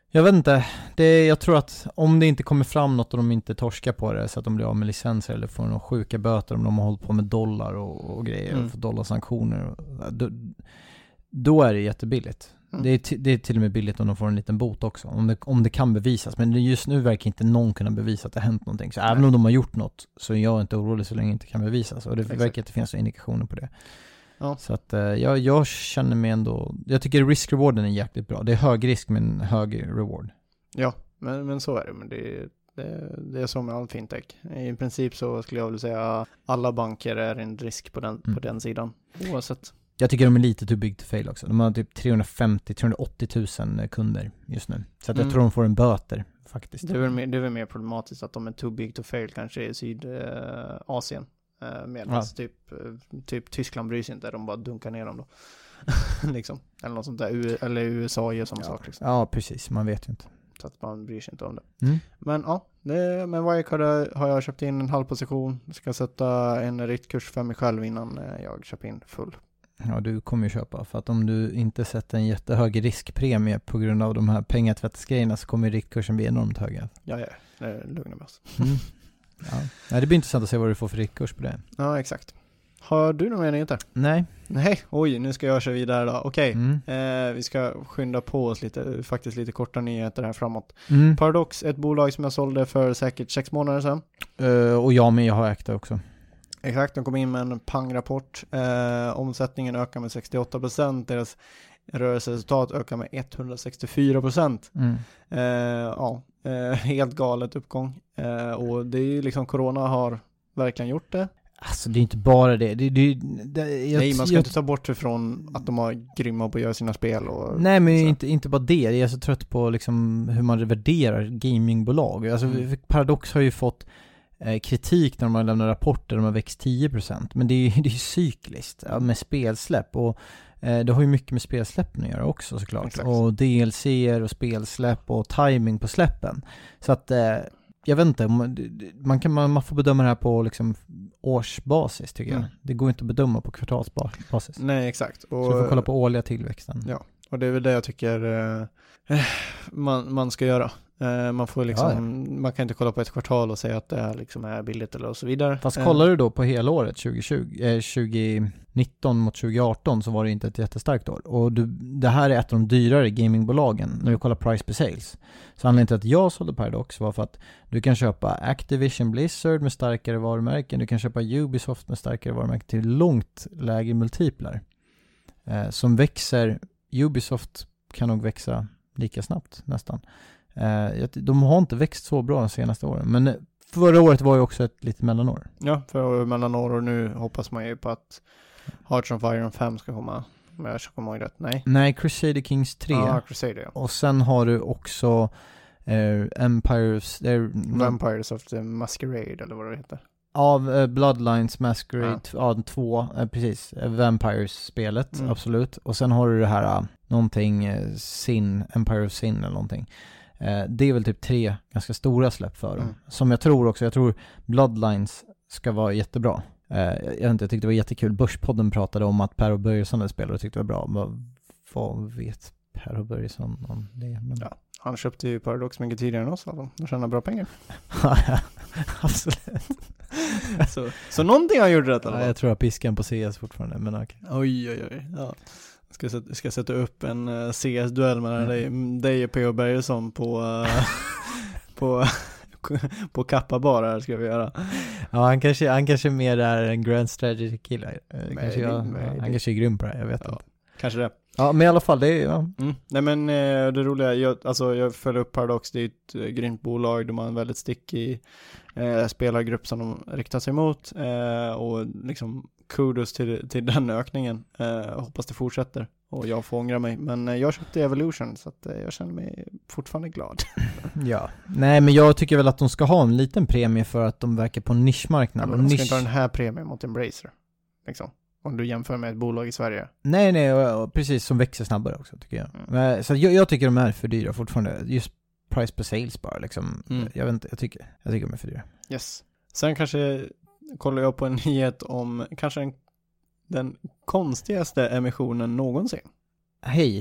Jag vet inte, jag tror att om det inte kommer fram något och de inte torskar på det så att de blir av med licenser eller får några sjuka böter om de har hållit på med dollar och grejer och får dollarsanktioner, då är det jättebilligt. Det är till och med billigt om de får en liten bot också, om det kan bevisas. Men just nu verkar inte någon kunna bevisa att det har hänt någonting. Så även om de har gjort något så är jag inte orolig så länge det inte kan bevisas. Och det verkar inte finnas indikationer på det. Ja. Så att jag känner mig ändå, jag tycker risk-rewarden är jäkligt bra. Det är hög risk men hög reward. Ja, men så är det. Men det är som med all fintech. I princip så skulle jag vilja säga alla banker är en risk på den sidan. Oavsett. Jag tycker de är lite too big to fail också. De har typ 350-380 000 kunder just nu. Så att jag tror de får en böter faktiskt. Det är väl mer problematiskt att de är too big to fail kanske i Sydasien. Medan typ Tyskland bryr sig inte, de bara dunkar ner dem då. Liksom. Eller något sånt där. Eller USA gör samma sak. Liksom. Ja, precis. Man vet ju inte. Så att man bryr sig inte om det. Men ja, med Wirecard har jag köpt in en halv position. Ska sätta en riktkurs för mig själv innan jag köper in full. Ja, du kommer ju köpa. För att om du inte sätter en jättehög riskpremie på grund av de här pengatvättsgrejerna så kommer riktkursen bli enormt hög. Ja, det är lugna med oss. Ja, det blir intressant att se vad du får för riktkurs på det. Ja, exakt. Har du några nyheter? Nej, oj, nu ska jag köra vidare då. Okej, vi ska skynda på oss lite korta nyheter här framåt. Paradox, ett bolag som jag sålde för säkert 6 månader sedan. Och jag har ägt det också. Exakt, de kom in med en pangrapport. Omsättningen ökar med 68%. Deras rörelseresultat ökar med 164%. Helt galet uppgång. Och det är ju liksom, corona har verkligen gjort det. Alltså det är inte bara det. Nej, man ska inte ta bort det från att de har grymma på att göra sina spel. Nej, men inte bara det. Jag är så trött på liksom hur man värderar gamingbolag. Alltså Paradox har ju fått kritik när de har lämnat rapporter de har växt 10%. Men det är ju cykliskt med spelsläpp. Och det har ju mycket med spelsläppen att göra också såklart. Exakt. Och DLC:er och spelsläpp och timing på släppen. Så att jag vet inte, man får bedöma det här på liksom årsbasis tycker jag. Det går inte att bedöma på kvartalsbasis. Nej, exakt. Och så du får kolla på årliga tillväxten. Ja, och det är väl det jag tycker man ska göra. Man får liksom, man kan inte kolla på ett kvartal och säga att det här liksom är billigt eller och så vidare. Fast kollar du då på hela året 2019 mot 2018 så var det inte ett jättestarkt år. Och det här är ett av de dyrare gamingbolagen när du kollar price per sales. Så anledningen till att jag sålde Paradox var för att du kan köpa Activision Blizzard med starkare varumärken, du kan köpa Ubisoft med starkare varumärken till långt lägre multiplar. Som växer, Ubisoft kan nog växa lika snabbt nästan. De har inte växt så bra de senaste åren. Men förra året var ju också ett litet mellanår. Ja, för mellanår, och nu hoppas man ju på att Hearts of Iron 5 ska komma. Men jag ska komma ihåg rätt. Nej, Crusader Kings 3. Ja, Crusader, ja. Och sen har du också Vampires of the Masquerade eller vad det heter. Av Bloodlines Masquerade 2, precis, Vampires-spelet, absolut. Och sen har du det här någonting Empire of Sin eller någonting. Det är väl typ 3 ganska stora släpp för dem. Som jag tror Bloodlines ska vara jättebra. Jag tyckte det var jättekul. Börspodden pratade om att Per och Börjesson spelade och tyckte det var bra. Vad vet Per och Börjesson om det? Men... Ja, han köpte ju Paradox mycket tidigare än oss. De tjänar bra pengar. Absolut. så någonting han gjorde rätt eller? Ja, jag tror att piskan på CS fortfarande, men okej. Oj. Ja. Ska sätta upp en CS-duell mellan dig och P.O. Bergesson på Kappa bara ska vi göra. Ja, han kanske mer är en grand strategy kille. Han kanske är grym på det, jag vet inte. Kanske det. Ja, men i alla fall det är Nej, men det roliga, jag följer upp Paradox, det är ett grymt bolag, de har en väldigt stickig spelargrupp som de riktar sig mot, och liksom kudos till den ökningen. Hoppas det fortsätter och jag får ångra mig, men jag köpte Evolution så att jag känner mig fortfarande glad. Ja, nej, men jag tycker väl att de ska ha en liten premie för att de verkar på en nischmarknad. Ja, men de ska inte ha den här premien mot Embracer liksom. Om du jämför med ett bolag i Sverige. Nej, och precis, som växer snabbare också tycker jag. Så jag tycker de är för dyra fortfarande. Just price per sales bara liksom. Jag vet inte, jag tycker de är för dyra. Yes. Sen kanske kollar jag på en nyhet om kanske den konstigaste emissionen någonsin. Hej,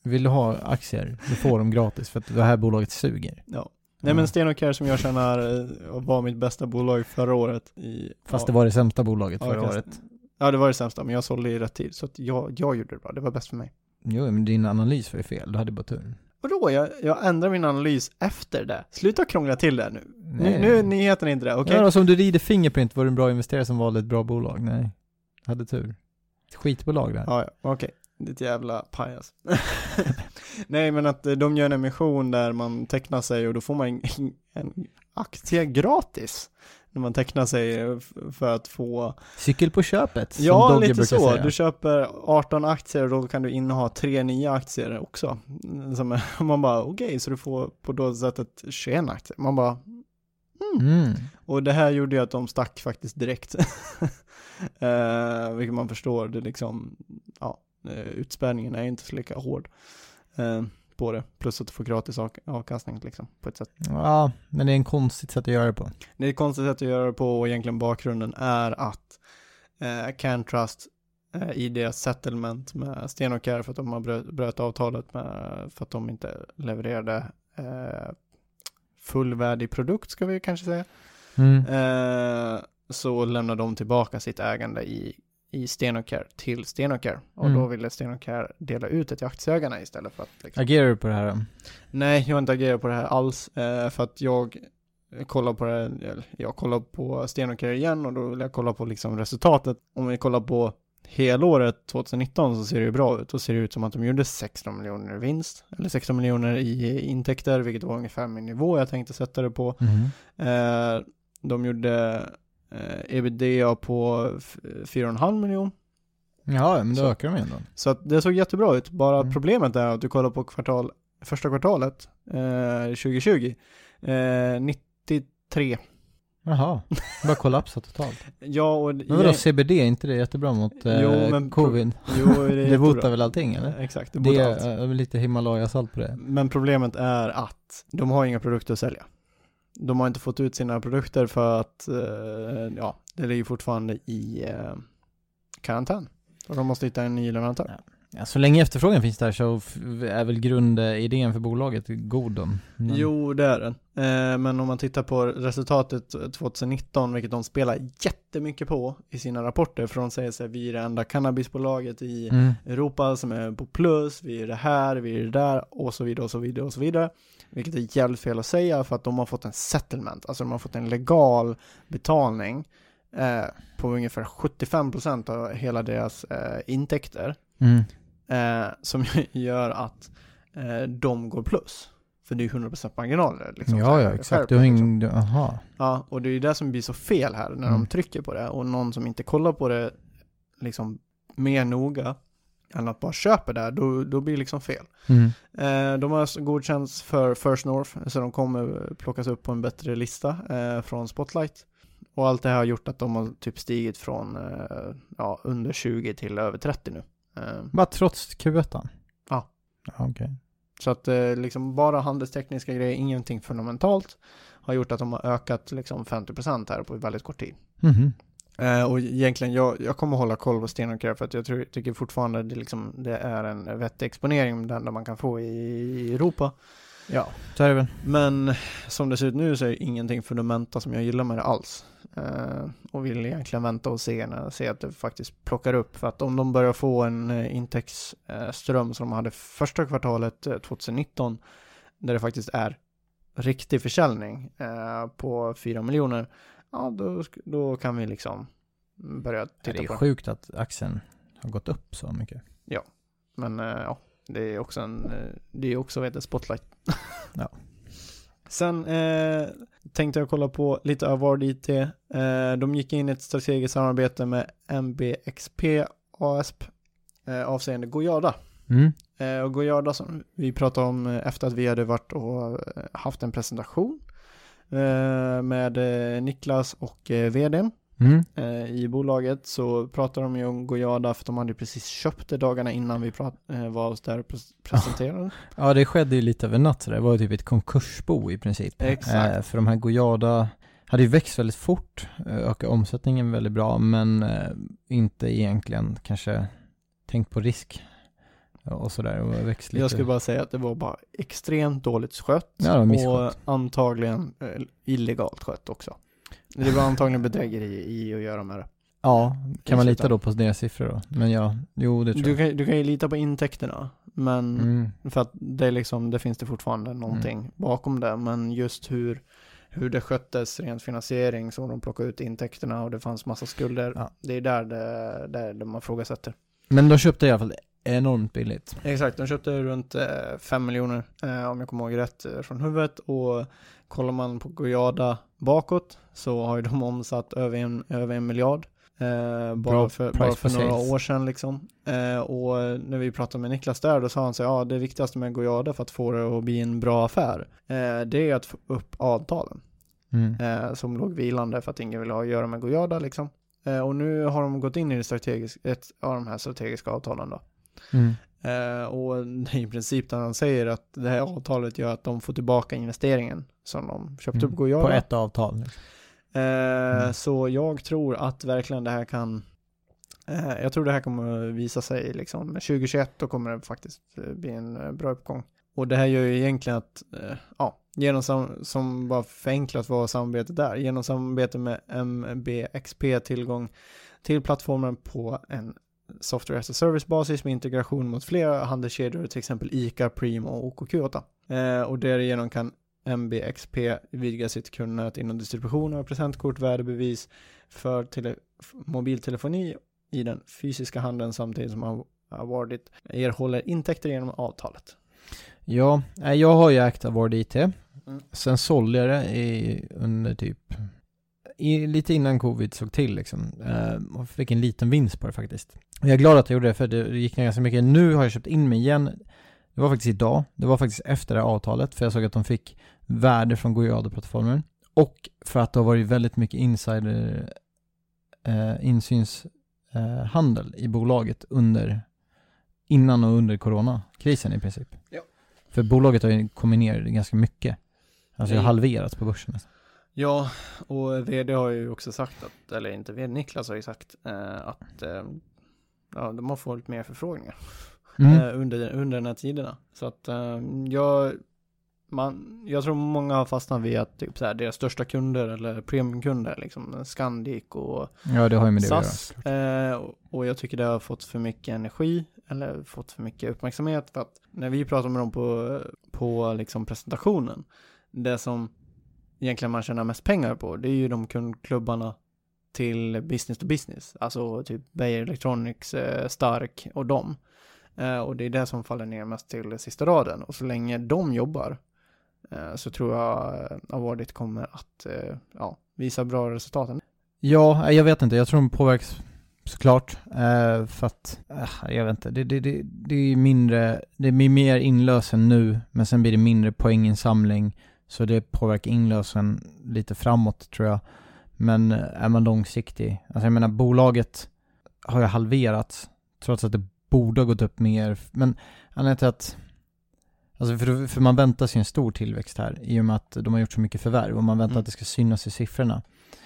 Vill du ha aktier? Du får dem gratis för att det här bolaget suger. Ja. Nej, men Stenocare som jag känner var mitt bästa bolag förra året. Fast det var det sämsta bolaget förra året. Ja, det var det sämsta, men jag sålde i rätt tid. Så att jag gjorde det bra, det var bäst för mig. Jo, men din analys var ju fel, du hade bara tur. Vadå? Jag ändrar min analys efter det. Sluta krångla till det nu. Nu är nyheten inte det, okej? Okay? Ja, alltså, om du rider Fingerprint var du en bra investerare som valde ett bra bolag. Nej, hade tur. Ett skitbolag där. Ja, okej. Ditt jävla pajas. Nej, men att de gör en emission där man tecknar sig och då får man en aktie gratis. När man tecknar sig för att få... Cykel på köpet, som ja, Dogge lite så. säga. Du köper 18 aktier och då kan du inneha 3 nya aktier också. Man bara, okej, så du får på då sättet 21 aktier. Man bara, Och det här gjorde ju att de stack faktiskt direkt. Vilket man förstår, det liksom, utspädningen är inte så lika hård på det. Plus att du får gratis avkastning liksom, på ett sätt. Ja, men det är en konstigt sätt att göra det på. Det är ett konstigt sätt att göra det på och egentligen bakgrunden är att CanTrust i deras settlement med Stenocare för att de har bröt avtalet med, för att de inte levererade fullvärdig produkt, ska vi kanske säga. Så lämnar de tillbaka sitt ägande i Stenocare till Stenocare. Och då ville Stenocare dela ut det till aktieägarna istället för att... Liksom... Agerar du på det här då? Nej, jag har inte agerat på det här alls. För att jag kollar på det, jag kollar på Stenocare igen och då vill jag kolla på liksom resultatet. Om vi kollar på helåret 2019 så ser det ju bra ut. Då ser det ut som att de gjorde 16 miljoner i vinst. Eller 16 miljoner i intäkter, vilket var ungefär min nivå jag tänkte sätta det på. De gjorde EBITDA på 4,5 miljoner. Ja, men då ökar de ändå. Så att det såg jättebra ut. Bara problemet är att du kollar på första kvartalet 2020. 93. Jaha, bara kollapsa totalt. Ja, och men vadå, CBD, är inte det jättebra mot covid? Jo, det botar väl allting, eller? Exakt, det är väl lite Himalaya-salt på det. Men problemet är att de har inga produkter att sälja. De har inte fått ut sina produkter för att det ligger fortfarande i karantän. Och de måste hitta en ny leverantör. Ja, så länge efterfrågan finns där så är väl grundidén för bolaget god då? Men... Jo, det är den. Men om man tittar på resultatet 2019, vilket de spelar jättemycket på i sina rapporter, för de säger sig vi är det enda cannabisbolaget i Europa som är på plus, vi är det här, vi är det där och så vidare och så vidare och så vidare. Vilket är jävligt fel att säga för att de har fått en settlement, alltså de har fått en legal betalning på ungefär 75% av hela deras intäkter. Som gör att de går plus. För det är ju 100% marginaler. Liksom, ja, exakt. Aha. Ja, och det är ju det som blir så fel här när de trycker på det. Och någon som inte kollar på det liksom mer noga än att bara köpa det, då blir det liksom fel. De har godkänts för First North, så de kommer plockas upp på en bättre lista från Spotlight. Och allt det här har gjort att de har typ stigit från under 20 till över 30 nu. Bara trots Q1? Ja. Okej. Så att liksom bara handelstekniska grejer, ingenting fundamentalt, har gjort att de har ökat liksom 50% här på väldigt kort tid. Och egentligen, jag kommer hålla koll på Stenocare för att jag tycker fortfarande det är en vettig exponering den där man kan få i Europa. Ja, så är det väl. Men som det ser ut nu så är det ingenting fundamenta som jag gillar med det alls. Och vill egentligen vänta och se att det faktiskt plockar upp. För att om de börjar få en intäktsström som de hade första kvartalet 2019, där det faktiskt är riktig försäljning på 4 miljoner, ja då kan vi liksom börja titta på det. Det är sjukt att aktien har gått upp så mycket. Ja, men det är också ett Spotlight. Ja. Sen tänkte jag kolla på lite Avard IT. De gick in i ett strategiskt samarbete med MBXP ASP avseende Goyada. Och Goyada som vi pratade om efter att vi hade varit och haft en presentation med Niklas och vdn i bolaget, så pratade de ju om Goyada för de hade precis köpt det dagarna innan vi var hos där och presenterade. Ja, det skedde ju lite över natt. Det var ju typ ett konkursbo i princip. Exakt. För de här Goyada hade ju växt väldigt fort och omsättningen väldigt bra, men inte egentligen kanske tänkt på risk och sådär och växt lite. Jag skulle bara säga att det var bara extremt dåligt skött och antagligen illegalt skött också. Det var antagligen bedrägeri i att göra med det. Ja, kan man lita då på deras siffror då? Men ja, jo det tror jag. Du kan ju lita på intäkterna, men för att det är liksom, det finns det fortfarande någonting bakom det, men just hur det sköttes rent finansiering, så de plockade ut intäkterna och det fanns massa skulder, det är där man frågasätter. Men de köpte i alla fall enormt billigt. Exakt, de köpte runt 5 miljoner om jag kommer ihåg rätt från huvudet, och kollar man på Goyada bakåt så har ju de omsatt över en miljard. Bara för några år sedan liksom. Och när vi pratade med Niklas där, då sa han så det viktigaste med Goyada för att få det att bli en bra affär, det är att få upp avtalen som låg vilande för att ingen ville ha att göra med Goyada liksom. Och nu har de gått in i ett av de här strategiska avtalen då. Och det är i princip där han säger att det här avtalet gör att de får tillbaka investeringen som de köpte upp Goyada. På ett avtal. Så jag tror att verkligen det här kan jag tror det här kommer visa sig liksom 2021, då kommer det faktiskt bli en bra uppgång. Och det här gör ju egentligen att genom som bara förenklat var samarbetet där, genom samarbete med MBXP tillgång till plattformen på en software as a service basis med integration mot flera handelskedjor, till exempel ICA, Primo och OKQ8. Och därigenom kan MBXP vidga sitt kundnät inom distribution av presentkort, värdebevis för mobiltelefoni i den fysiska handeln, samtidigt som Awardit erhåller intäkter genom avtalet. Ja, jag har ju ägt Awardit. Sen sålde jag det under typ lite innan covid såg till liksom. Och fick en liten vinst på det faktiskt. Och jag är glad att jag gjorde det, för det gick ner ganska mycket. Nu har jag köpt in mig igen. Det var faktiskt idag. Det var faktiskt efter det avtalet, för jag såg att de fick värde från Goyada-plattformen. Och för att det har varit väldigt mycket insynshandel i bolaget innan och under coronakrisen i princip. Ja. För bolaget har ju kommit ner ganska mycket. Alltså jag har halverats på börsen. Ja, och vd har ju också sagt att, eller inte vd, Niklas har ju sagt att de har fått mer förfrågningar under den här tiderna. Så att jag tror många har fastnat vid att typ så här, deras största kunder eller premiumkunder liksom Scandic och det har ju med SAS, och jag tycker det har fått för mycket energi eller fått för mycket uppmärksamhet, för att när vi pratar med dem på liksom presentationen, det som egentligen man tjänar mest pengar på, det är ju de kundklubbarna till business to business, alltså typ Beijer Electronics, Stark och dem. Och det är det som faller ner mest till sista raden, och så länge de jobbar så tror jag Awardit kommer att visa bra resultaten. Ja, jag vet inte, jag tror de påverkas såklart, för att jag vet inte, det är mindre, det blir mer inlösen nu, men sen blir det mindre poänginsamling, så det påverkar inlösen lite framåt tror jag. Men är man långsiktig, alltså jag menar, bolaget har ju halverats trots att det borde ha gått upp mer, men anledningen till att alltså för man väntar sig en stor tillväxt här i och med att de har gjort så mycket förvärv, och man väntar att det ska synas i siffrorna.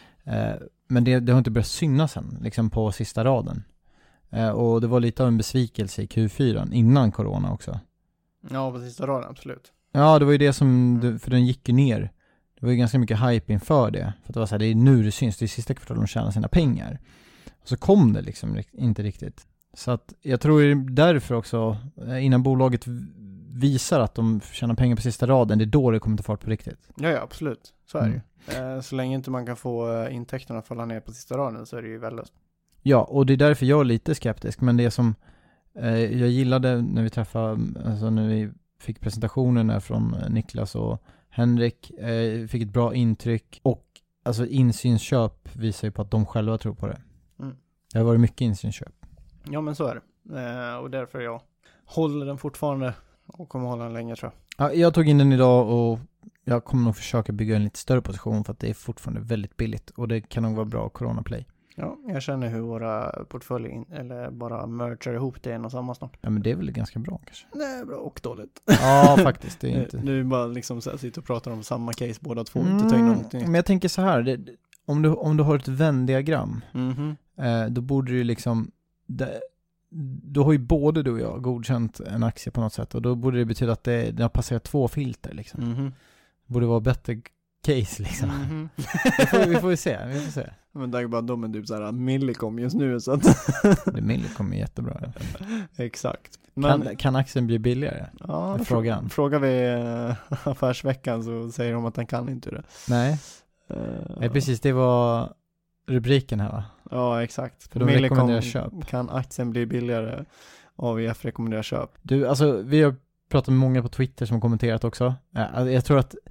Men det har inte börjat synas än liksom på sista raden. Och det var lite av en besvikelse i Q4 innan corona också. Ja, på sista raden, absolut. Ja, det var ju det som, för den gick ju ner. Det var ju ganska mycket hype inför det. För att det var så här, det är nu det syns, det är sista kvartalet de tjänar sina pengar. Och så kom det liksom inte riktigt. Så att jag tror det är därför också, innan bolaget visar att de tjänar pengar på sista raden, det är då det kommer ta fart på riktigt. Ja, absolut. Så är det ju. Så länge inte man kan få intäkterna falla ner på sista raden, så är det ju väldigt. Ja, och det är därför jag är lite skeptisk. Men det som jag gillade när vi träffade, alltså när vi fick presentationen från Niklas och Henrik, fick ett bra intryck, och alltså insynsköp visar ju på att de själva tror på det. Det har varit mycket insynsköp. Ja, men så är det. Och därför jag håller den fortfarande och kommer hålla den länge, tror jag. Ja, jag tog in den idag och jag kommer nog försöka bygga en lite större position, för att det är fortfarande väldigt billigt och det kan nog vara bra Corona Play. Ja, jag känner hur våra portföljer eller bara merger ihop det en och samma snart. Ja, men det är väl ganska bra kanske. Nej, bra och dåligt. Ja, faktiskt. Det är inte. Nu är bara liksom så här, sitter och pratar om samma case båda två, inte ta in någonting. Men jag tänker så här, om du har ett Venn-diagram, då borde du liksom då har ju både du och jag godkänt en aktie på något sätt och då borde det betyda att det har passerat 2 filter liksom. Mhm. Borde vara bättre case liksom. Mhm. vi får ju se. Men det är bara de är typ såhär Millicom just nu så att Det Millicom är jättebra. exakt. Men Kan aktien bli billigare? ja, frågan. Frågar vi Affärsveckan så säger de att den kan inte det. Nej. Nej, precis. Det var rubriken här va? Ja, exakt. För de rekommenderar köp. Kan aktien bli billigare? AVF rekommenderar köp. Du, alltså vi har pratat med många på Twitter som har kommenterat också. Jag tror att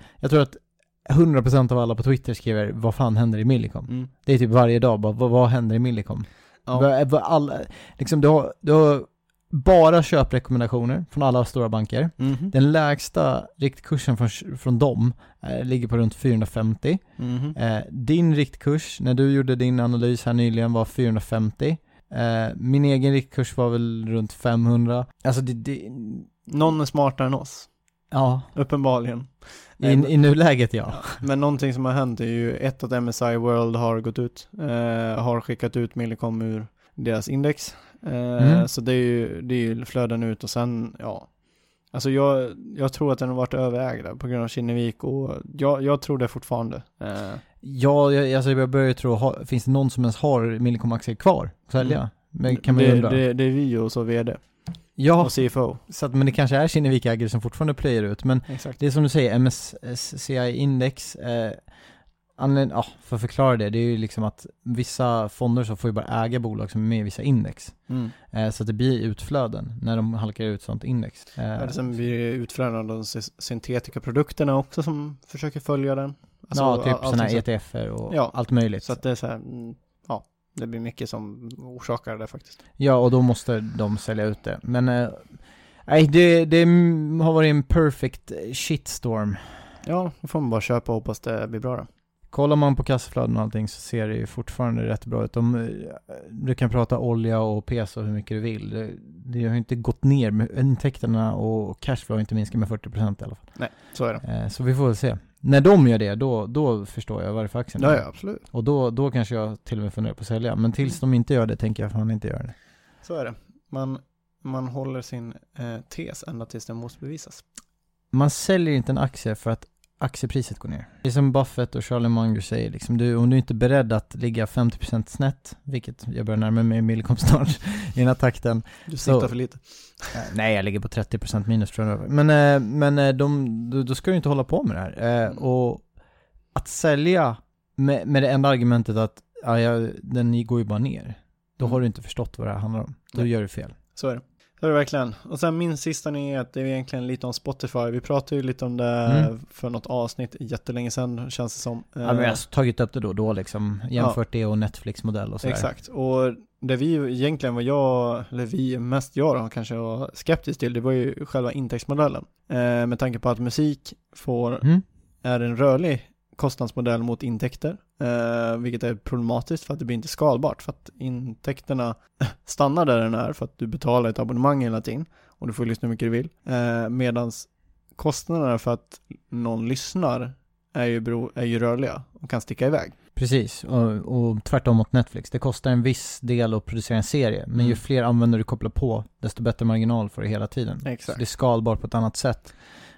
100% av alla på Twitter skriver vad fan händer i Millicom? Mm. Det är typ varje dag bara, vad händer i Millicom? Ja. Liksom, du har bara köprekommendationer från alla stora banker. Mhm. Den lägsta riktkursen från dem ligger på runt 450. Mhm. Din riktkurs, när du gjorde din analys här nyligen, var 450. Min egen riktkurs var väl runt 500. Alltså Någon är smartare än oss. ja, Uppenbarligen. i nuläget ja. Men någonting som har hänt är ju att MSI World har gått ut, har skickat ut Millicom ur deras index. Så det är ju flöden ut och sen, ja. Alltså jag tror att den har varit överägd på grund av Kinnevik och jag tror det fortfarande. Jag börjar ju tro, finns det någon som ens har Millicom-aktier kvar att sälja? Men kan man ju undra. Det är vi och så vd Ja, och CFO. så att, men det kanske är Kinnevik-ägare som fortfarande plöjer ut. Men Exakt. det är som du säger, MSCI-index, för att förklara det är ju liksom att vissa fonder så får ju bara äga bolag som är med i vissa index. Så att det blir utflöden när de halkar ut sånt index. Sen blir det utflöden av de syntetika produkterna också som försöker följa den. Alltså, ja, typ sådana här ETFer och allt möjligt. Så att det är så här, det blir mycket som orsakar det faktiskt. Ja, och då måste de sälja ut det. Men det har varit en perfect shitstorm. Ja, då får man bara köpa och hoppas det blir bra då. Kollar man på kassaflöden och allting så ser det ju fortfarande rätt bra ut. Du kan prata olja och peso hur mycket du vill. Det har ju inte gått ner med intäkterna och cashflow har inte minskat med 40% i alla fall. Nej, så är det. Så vi får väl se. När de gör det, då förstår jag varför aktien är. Ja, absolut. Och då kanske jag till och med funderar på att sälja. Men tills de inte gör det tänker jag fan inte göra det. Så är det. Man håller sin tes ända tills den måste bevisas. Man säljer inte en aktie för att aktiepriset går ner. Det är som Buffett och Charlie Munger säger liksom, om du inte är beredd att ligga 50% snett, vilket jag börjar närma mig i Millicom snart i den här takten. Du siktar för lite. Nej, jag ligger på 30% minus tror jag. Men då ska du inte hålla på med det här. Och att sälja med det enda argumentet att den går ju bara ner. Då har du inte förstått vad det här handlar om. Då gör du fel. Så är det. Så är det verkligen. Och sen min sista nyhet, det är egentligen lite om Spotify. Vi pratade ju lite om det för något avsnitt jättelänge sedan, känns det som. Ja, men jag har tagit upp det då liksom, jämfört det och Netflix-modell och sådär. Exakt. Och det vi egentligen mest jag då, kanske var skeptisk till, det var ju själva intäktsmodellen. Med tanke på att musik är en rörlig kostnadsmodell mot intäkter, vilket är problematiskt för att det blir inte skalbart, för att intäkterna stannar där den är för att du betalar ett abonnemang hela tiden och du får lyssna hur mycket du vill, medans kostnaderna för att någon lyssnar är ju rörliga och kan sticka iväg. Precis, och tvärtom mot Netflix. Det kostar en viss del att producera en serie, men ju fler användare du kopplar på, desto bättre marginal får du hela tiden. Exakt. Så det är skalbart på ett annat sätt.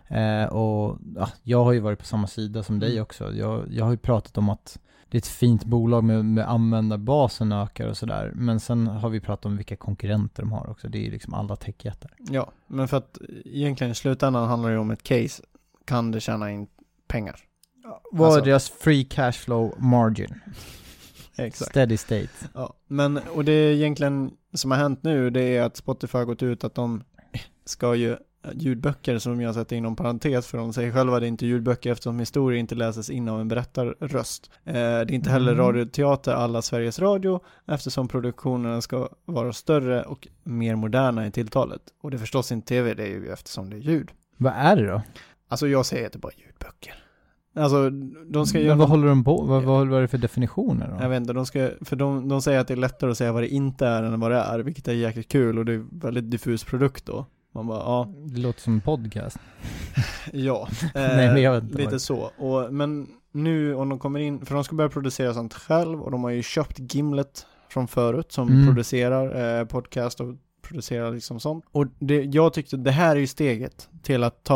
Jag har ju varit på samma sida som dig också. Jag har ju pratat om att det är ett fint bolag med användarbasen ökar och sådär. Men sen har vi pratat om vilka konkurrenter de har också. Det är ju liksom alla techjättar. Ja, men för att egentligen i slutändan handlar det om ett case. Kan det tjäna in pengar? Vad är deras free cash flow margin? Exakt. Steady state. Ja, men och det är egentligen som har hänt nu, det är att Spotify har gått ut att de ska ju ljudböcker som jag sätter inom parentes, för de säger själva det är inte ljudböcker eftersom historier inte läses in av en berättarröst. Det är inte heller radioteater alla Sveriges Radio, eftersom produktionerna ska vara större och mer moderna i tilltalet. Och det är förstås inte tv, det är ju eftersom det är ljud. Vad är det då? Alltså jag säger att det är bara ljudböcker. Alltså de ska göra. Men vad håller de på? Vad är det för definitioner då? Jag vet inte, de säger att det är lättare att säga vad det inte är än vad det är, vilket är jäkligt kul och det är en väldigt diffus produkt då. Man bara, ja. Det låter som en podcast. Ja, Nej, men jag vet inte lite så. Men nu om de kommer in, för de ska börja producera sånt själv och de har ju köpt Gimlet från förut som producerar podcast och producera liksom sånt. Och jag tyckte det här är ju steget till att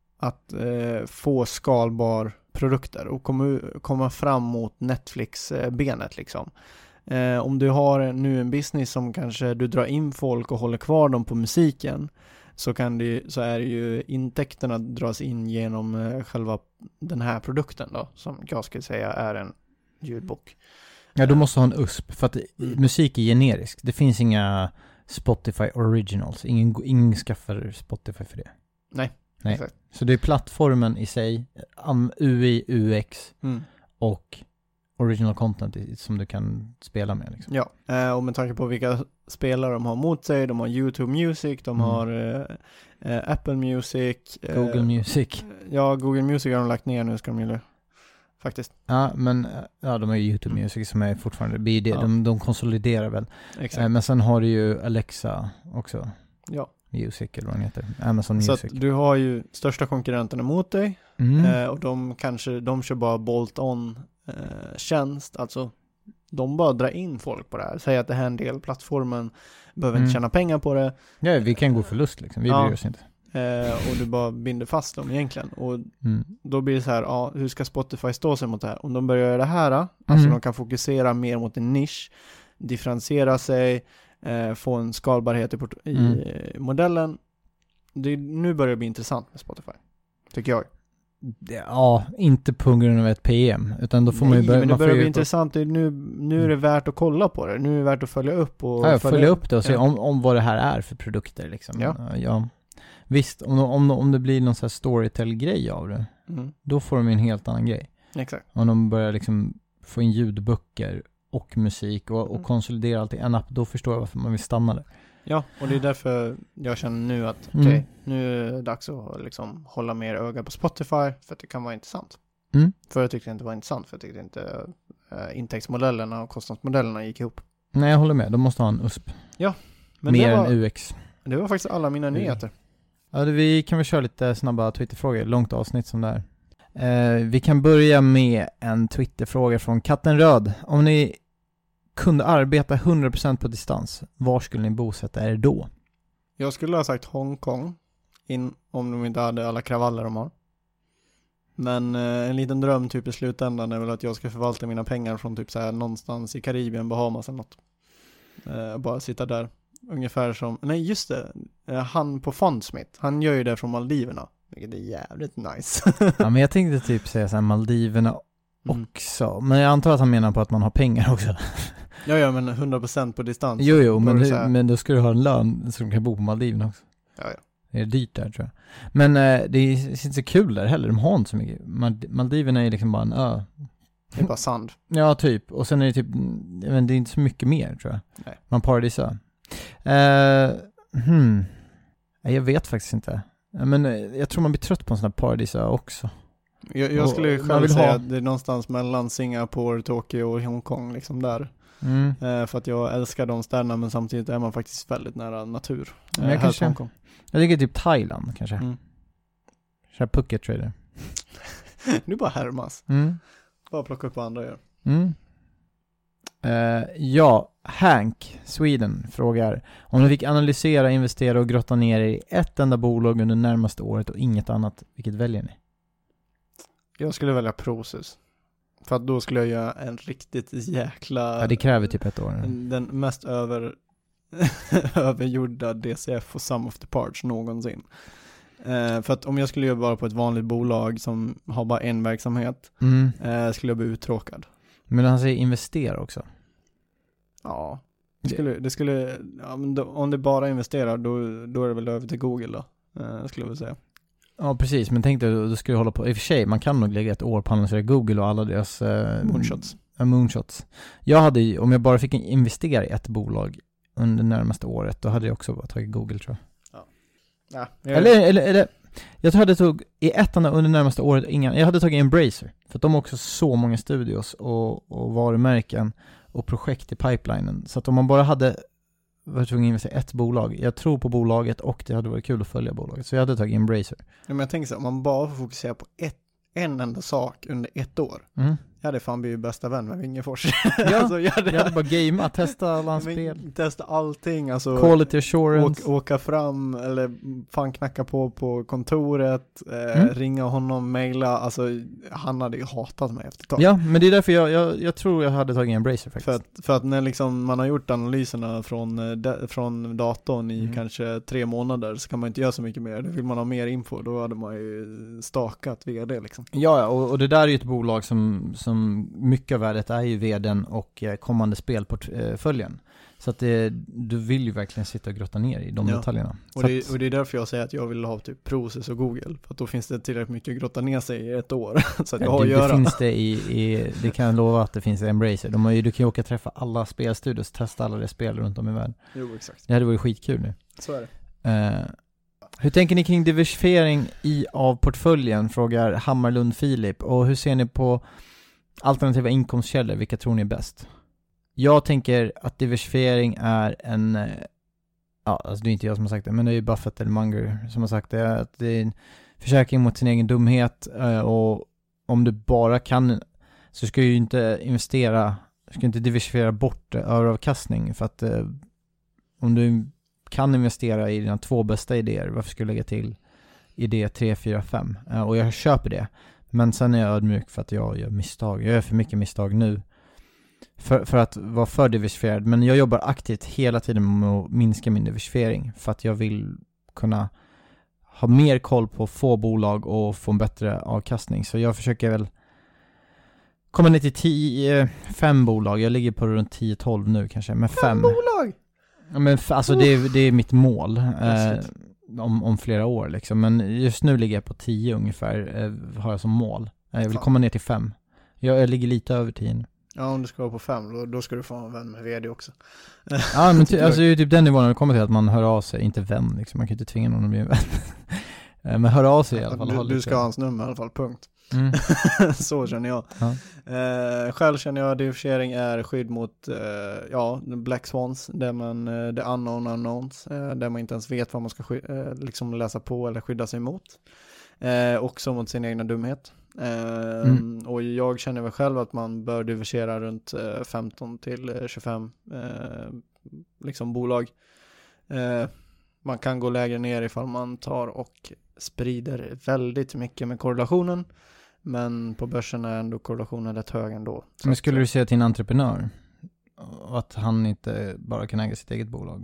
få skalbar produkter och komma fram mot Netflix-benet liksom. Om du har nu en business som kanske du drar in folk och håller kvar dem på musiken, så är det ju intäkterna dras in genom själva den här produkten då, som jag skulle säga är en ljudbok. Ja, du måste ha en USP, för att musik är generisk. Det finns inga Spotify originals. Ingen skaffar Spotify för det. Nej. Exakt. Så det är plattformen i sig, UI, UX och original content som du kan spela med liksom. Ja, och med tanke på vilka spelare de har mot sig, de har YouTube Music, de har Apple Music, Google Music. Ja, Google Music har de lagt ner nu, ska de ju faktiskt. Ja, men de har ju YouTube Music som är fortfarande de konsoliderar väl. Exakt. Men sen har du ju Alexa också. Ja. Music eller vad den heter. Amazon så Music. Så du har ju största konkurrenterna mot dig och de kör bara bolt-on tjänst, alltså de bara drar in folk på det här. Säger att det här är en del plattformen, behöver inte tjäna pengar på det. Ja, vi kan gå förlust liksom. Vi bryr oss inte. Och du bara binder fast dem egentligen. Och då blir det så här, hur ska Spotify stå sig mot det här? Om de börjar göra det här, alltså de kan fokusera mer mot en nisch, differentiera sig, få en skalbarhet i modellen. Nu börjar det bli intressant med Spotify, tycker jag. Ja, inte på grund av ett PM, utan då får man ju börja, men det börjar bli intressant. Nu är det värt att kolla på det. Nu är det värt att följa upp och följa upp det och se om vad det här är för produkter liksom. Ja. Visst, om det blir någon sån här storytell-grej av det, då får de en helt annan grej. Exakt. Om de börjar liksom få in ljudböcker och musik och konsolidera allt i en app, då förstår jag varför man vill stanna där. Ja, och det är därför jag känner nu att nu är det dags att liksom hålla mer öga på Spotify, för att det kan vara intressant. För jag tyckte det inte var intressant, för jag tyckte inte intäktsmodellerna och kostnadsmodellerna gick ihop. Nej, jag håller med. De måste ha en USP. Ja. Men mer än UX. Det var faktiskt alla mina nyheter. Ja, vi kan väl köra lite snabba Twitterfrågor, långt avsnitt som det är. Vi kan börja med en Twitterfråga från Katten Röd. Om ni kunde arbeta 100% på distans, var skulle ni bosätta er då? Jag skulle ha sagt Hongkong, om de inte hade alla kravaller de har. Men en liten dröm typ i slutändan är väl att jag ska förvalta mina pengar från typ så här någonstans i Karibien, Bahamas eller något. Bara sitta där. Ungefär som, nej just det, han på Fondsmith, han gör ju det från Maldiverna, vilket är jävligt nice. Ja, men jag tänkte typ säga så här Maldiverna också, men jag antar att han menar på att man har pengar också. Ja, men 100% på distans. Jo, men då ska du ha en lön som kan bo på Maldiverna också. Ja. Det är dyrt där, tror jag. Men det är inte så kul där heller, de har inte så mycket. Maldiverna är liksom bara en ö. Det är bara sand. Ja, typ. Och sen är det typ, men det är inte så mycket mer, tror jag. Nej. Man paradisar. Jag vet faktiskt inte. Men jag tror man blir trött på en sån här paradisö också. Jag skulle själv säga att det är någonstans mellan Singapore, Tokyo och Hongkong liksom där. För att jag älskar de städerna, men samtidigt är man faktiskt väldigt nära natur. Jag tycker typ Thailand kanske. Kör Phuket Trader. Nu bara härmas. Bara plocka upp vad andra gör. Hank Sweden frågar: om du fick analysera, investera och grotta ner i ett enda bolag under närmaste året och inget annat, vilket väljer ni? Jag skulle välja Prosus. För att då skulle jag göra en riktigt jäkla... Ja, det kräver typ ett år. Den mest övergjorda DCF och sum of the parts någonsin. För att om jag skulle göra bara på ett vanligt bolag som har bara en verksamhet, skulle jag bli uttråkad. Men han säger investera också. Ja. Det skulle ja, men om det bara investerar, då är det väl över till Google då, skulle jag väl säga. Ja, precis. Men tänk dig, då skulle jag hålla på. I och för sig, man kan nog lägga ett år på att analysera Google och alla deras moonshots. Jag hade, om jag bara fick investera i ett bolag under närmaste året, då hade jag också bara tagit Google, tror jag. Ja. Eller jag tror jag hade tagit i ettan under närmaste året jag hade tagit Embracer, för att de har också så många studios och varumärken och projekt i pipelinen, så att om man bara hade varit tvungen att investera ett bolag, jag tror på bolaget och det hade varit kul att följa bolaget, så jag hade tagit Embracer. Ja, men jag tänker så, om man bara får fokusera på en enda sak under ett år, Jag hade fan blivit bästa vän med Wingefors. Ja, alltså, jag hade bara gamea, testa alla spel. Testa allting, alltså quality assurance. åka fram, eller fan knacka på kontoret, ringa honom, mejla, alltså han hade ju hatat mig efter ett tag. Ja, men det är därför jag tror jag hade tagit Embracer faktiskt. För att när liksom man har gjort analyserna från datorn i kanske 3 månader, så kan man inte göra så mycket mer. Då vill man ha mer info, då hade man ju stakat vd liksom. Ja, och det där är ju ett bolag som mycket av värdet är ju vdn och kommande spelportföljen. Så att du vill ju verkligen sitta och grotta ner i de detaljerna. Och det är därför jag säger att jag vill ha typ Prosus och Google. För att då finns det tillräckligt mycket att grotta ner sig i ett år. Så att jag har att göra. Det finns det det kan jag lova att det finns i Embracer. Du kan ju åka och träffa alla spelstudios och testa alla de spel runt om i världen. Jo, exakt. Det hade varit skitkul nu. Så är det. Hur tänker ni kring diversifiering av portföljen, frågar Hammarlund Filip. Och hur ser ni på alternativa inkomstkällor? Vilka tror ni är bäst? Jag tänker att diversifiering är alltså det är inte jag som har sagt det, men det är ju Buffett eller Munger som har sagt det, att det är en försäkring mot sin egen dumhet, och om du bara kan, så ska du ju inte inte diversifiera bort överavkastning, för att om du kan investera i dina 2 bästa idéer, varför skulle du lägga till idé 3, 4, 5? Och jag köper det, men sen är jag ödmjuk för att jag gör misstag. Jag gör för mycket misstag nu för att vara för diversifierad, men jag jobbar aktivt hela tiden med att minska min diversifiering, för att jag vill kunna ha mer koll på få bolag och få en bättre avkastning. Så jag försöker väl komma ner till 5 bolag. Jag ligger på runt 10-12 nu kanske, men 5 bolag! Men alltså det är mitt mål om flera år liksom. Men just nu ligger jag på 10 ungefär, har jag som mål. Jag vill komma ner till 5. Jag ligger lite över 10 nu. Ja, om du ska vara på 5, då ska du få en vän med vd också. Ja, men alltså det är typ den nivån när det kommer till att man hör av sig, inte vän liksom, man kan inte tvinga någon att bli en vän. Men hör av sig i alla fall. Du ska ha hans nummer i alla fall, punkt. Så känner jag. Själv känner jag att diversifiering är skydd mot Black Swans, the unknown unknowns, där man inte ens vet vad man ska liksom läsa på eller skydda sig mot. Också mot sin egna dumhet. Och jag känner väl själv att man bör diversifiera runt 15 till 25 liksom bolag. Man kan gå lägre ner ifall man tar och sprider väldigt mycket med korrelationen, men på börsen är ändå korrelationen rätt hög ändå. Men skulle du säga till en entreprenör att han inte bara kan äga sitt eget bolag?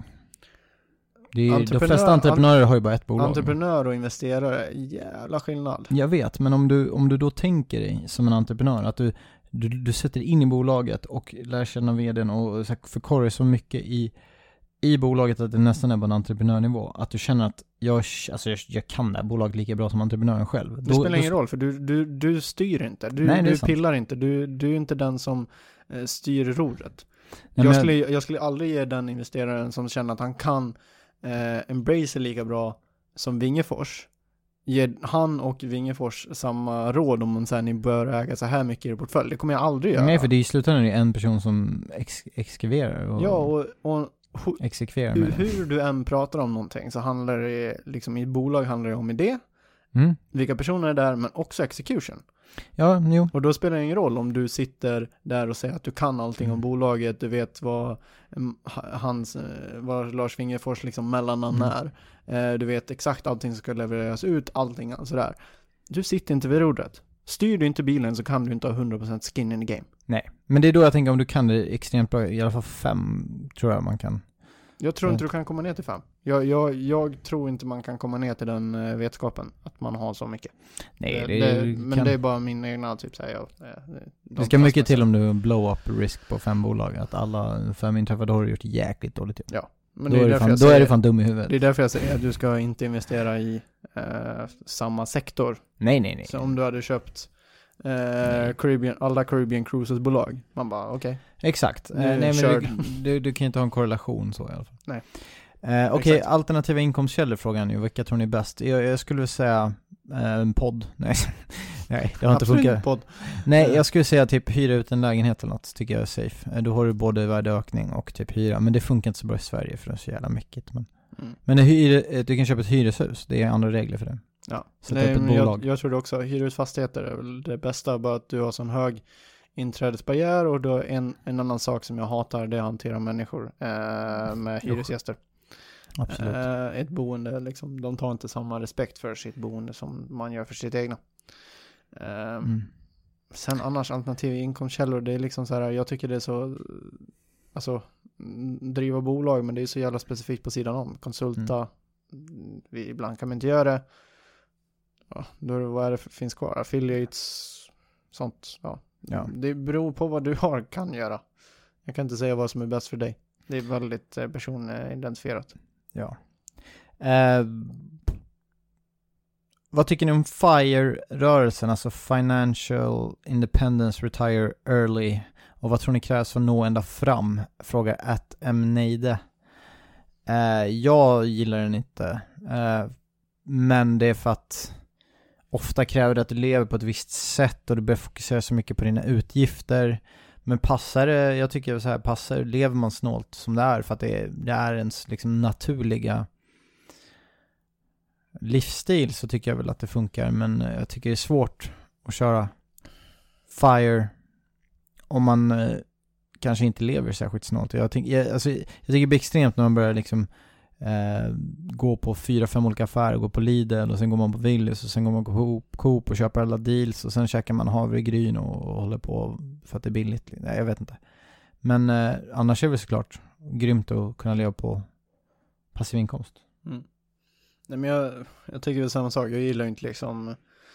De flesta entreprenörer har ju bara ett bolag. Entreprenör och investerare är jävla skillnad. Jag vet, men om du då tänker dig som en entreprenör att du sätter in i bolaget och lär känna vdn och förkorrar så mycket i bolaget att det nästan är på en entreprenörnivå, att du känner att jag kan det här bolaget lika bra som entreprenören själv. Det spelar ingen roll, för du styr inte. Du pillar inte. Du är inte den som styr rodret. Jag skulle aldrig ge den investeraren som känner att han kan Embracer lika bra som Wingefors, ger han och Wingefors samma råd om man ni bör äga så här mycket i portfölj. Det kommer jag aldrig göra. Nej, för det är i slutändan en person som exekverar och exekverar med hur du än pratar om någonting, så handlar det liksom, i bolag handlar det om idé, vilka personer är där, men också execution. Ja, jo. Och då spelar det ingen roll om du sitter där och säger att du kan allting om bolaget, du vet vad Lars Wingefors liksom mellannamn är. Du vet exakt allting som ska levereras ut, allting sådär. Du sitter inte vid rodret. Styr du inte bilen så kan du inte ha 100% skin in the game. Nej, men det är då jag tänker om du kan det extremt bra, i alla fall 5 tror jag man kan. Jag tror inte du kan komma ner till 5. Jag tror inte man kan komma ner till den vetskapen att man har så mycket. Nej, men det är bara min egna typ säger jag. Det ska mycket till om du blow up risk på 5 bolag, att alla 5 inträffade har gjort jäkligt dåligt jobb. Ja, men då är du fan dum i huvudet. Det är därför jag säger att du ska inte investera i samma sektor. Nej. Så om du hade köpt alla Caribbean Cruises bolag, man bara okej. Exakt. Nej, men du kan inte ha en korrelation så i alla fall. Nej. Okej, alternativa inkomstkällor frågan ju. Vilka tror ni är bäst? Jag skulle säga en podd. Nej, det har inte funkat. Podd. Nej, jag skulle säga typ hyra ut en lägenhet eller något, tycker jag är safe. Då har du både värdeökning och typ hyra. Men det funkar inte så bra i Sverige för det är så jävla mycket. Men du kan köpa ett hyreshus. Det är andra regler för det. Ja, nej, men jag tror det också. Hyra ut fastigheter är väl det bästa, bara att du har sån hög inträdesbarriär, och då en annan sak som jag hatar, det är att hantera människor med hyresgäster. Absolut. Ett boende, liksom, de tar inte samma respekt för sitt boende som man gör för sitt egna. Sen annars alternativa inkomstkällor, det är liksom så här, jag tycker det är så, alltså driva bolag, men det är så jävla specifikt på sidan om. Konsulta, ibland kan man inte göra det. Ja, då vad är det finns kvar? Affiliates, sånt, ja. Det beror på vad du kan göra. Jag kan inte säga vad som är bäst för dig. Det är väldigt personidentifierat. Ja. Vad tycker ni om FIRE-rörelsen, alltså Financial Independence Retire Early, och vad tror ni krävs för att nå ända fram? Frågar @mneide. Jag gillar den inte, men det är för att ofta kräver det att du lever på ett visst sätt och du börjar fokusera så mycket på dina utgifter. Men jag tycker så här, lever man snålt som det är, för att det är ens liksom naturliga livsstil, så tycker jag väl att det funkar. Men jag tycker det är svårt att köra FIRE om man kanske inte lever särskilt snålt. Jag tycker det blir extremt när man börjar liksom gå på 4-5 olika affärer, gå på Lidl och sen går man på Willys och sen går man på Coop och köper alla deals och sen käkar man havregryn och håller på för att det är billigt. Nej, jag vet inte. Men annars är det såklart grymt att kunna leva på passiv inkomst. Nej, men jag tycker väl samma sak. Jag gillar inte liksom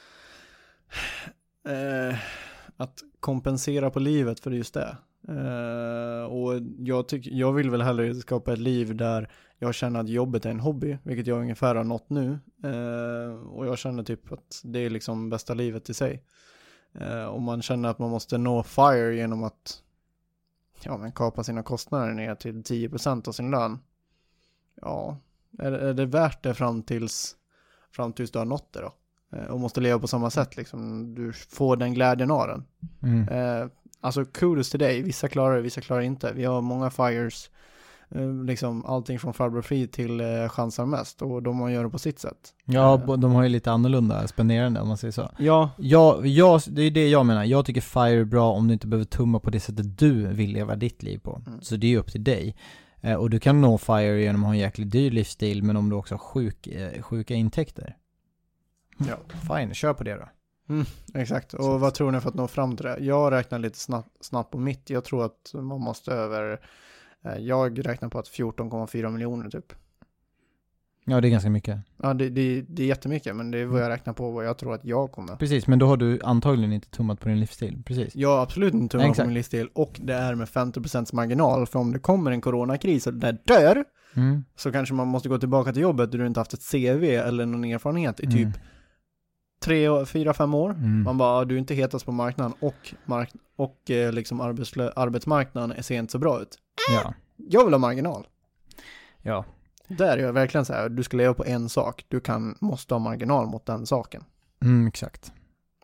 att kompensera på livet för just det. Och jag vill väl hellre skapa ett liv där jag känner att jobbet är en hobby, vilket jag ungefär har nått nu, och jag känner typ att det är liksom bästa livet i sig. Om man känner att man måste nå FIRE genom att kapa sina kostnader ner till 10% av sin lön, är det värt det fram tills du har nått det då? Och måste leva på samma sätt liksom. Du får den glädjen av den. Alltså kudos till dig. Vissa klarar det, vissa klarar inte. Vi har många FIREs, liksom allting från farbror Fri till chansar mest, och de gör det på sitt sätt. Ja, de har ju lite annorlunda spenderande, om man säger så. Ja, det är det jag menar. Jag tycker FIRE är bra om du inte behöver tumma på det sättet du vill leva ditt liv på. Så det är upp till dig. Och du kan nå FIRE genom att ha en jäkligt dyr livsstil, men om du också har sjuka intäkter. Ja, fine, kör på det då. Exakt. Och vad tror ni för att nå fram till det? Jag räknar lite snabbt på mitt. Jag tror att man måste jag räknar på att 14,4 miljoner typ. Ja, det är ganska mycket. Ja, det är jättemycket, men det är vad jag räknar på, vad jag tror att jag kommer. Precis, men då har du antagligen inte tummat på din livsstil. Precis. Jag har absolut inte tummat på min livsstil, och det är med 50% marginal, för om det kommer en coronakris och det dör, så kanske man måste gå tillbaka till jobbet där du inte haft ett CV eller någon erfarenhet i typ 3-4-5 år. Man bara, du är inte hetast på marknaden, och liksom arbetsmarknaden ser inte så bra ut. Ja. Jag vill ha marginal. Ja. Där är jag verkligen så här, du ska leva på en sak, måste ha marginal mot den saken. Exakt.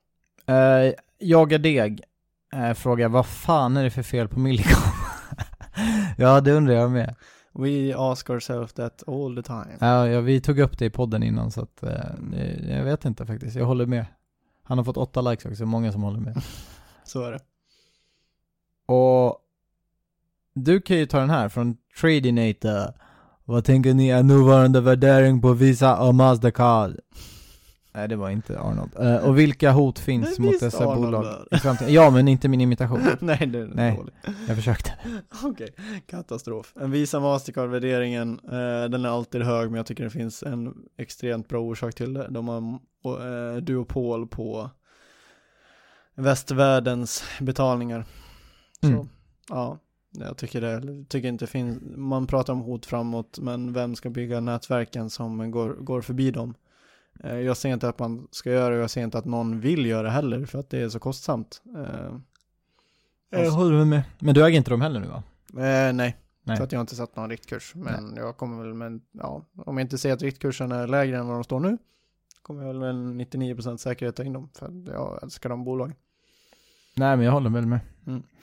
Jaga deg frågar, vad fan är det för fel på Millicom? Ja, det undrar jag med. We ask ourselves that all the time. Ja, vi tog upp det i podden innan, så att jag vet inte faktiskt. Jag håller med. Han har fått 8 likes också, många som håller med. Så är det. Och du kan ju ta den här från Tradinator. Vad tänker ni är nuvarande värdering på Visa och Mastercard? Nej, det var inte Arnold. Och vilka hot finns mot dessa bolag i framtiden? Ja, men inte min imitation. Nej, det är dåligt. Jag försökte. Okej, katastrof. En Visa Mastercard-värderingen, den är alltid hög, men jag tycker det finns en extremt bra orsak till det. De har duopol på västvärldens betalningar. Så, ja. Jag tycker inte finns. Man pratar om hot framåt, men vem ska bygga nätverken som går förbi dem? Jag ser inte att man ska göra det, jag ser inte att någon vill göra det heller, för att det är så kostsamt. Jag håller med. Men du äger inte dem heller nu, va? Nej. För att jag har inte satt någon riktkurs. Men jag kommer väl om jag inte ser att riktkursen är lägre än vad de står nu, kommer jag väl med 99% säkerhet ta in dem, för jag älskar de bolag. Nej, men jag håller väl med.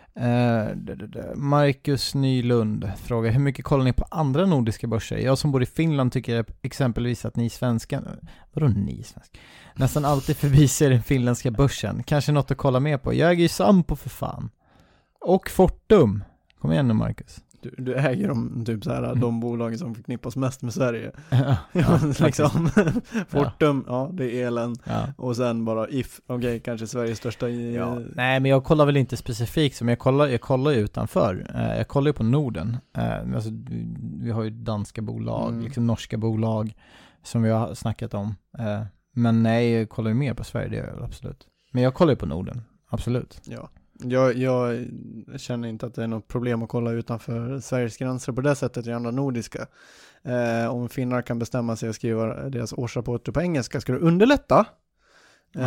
Marcus Nylund frågar, hur mycket kollar ni på andra nordiska börser? Jag som bor i Finland tycker exempelvis att ni svenskar, vadå ni svenskar? Nästan alltid förbiser den finländska börsen. Kanske något att kolla med på. Jag äger ju Sampo för fan. Och Fortum. Kom igen nu Marcus. Du äger typ så här, de bolagen som förknippas mest med Sverige. Ja, liksom. Fortum, det är elen. Ja. Och sen bara If, kanske Sveriges största Nej, men jag kollar väl inte specifikt, men jag kollar ju utanför. Jag kollar ju på Norden. Alltså, vi har ju danska bolag, liksom norska bolag som vi har snackat om. Men nej, jag kollar ju mer på Sverige, det gör jag absolut. Men jag kollar ju på Norden, absolut. Ja. Jag känner inte att det är något problem att kolla utanför Sveriges gränser på det sättet i andra nordiska. Om finnar kan bestämma sig att skriva deras årsrapporter på engelska ska det underlätta. Det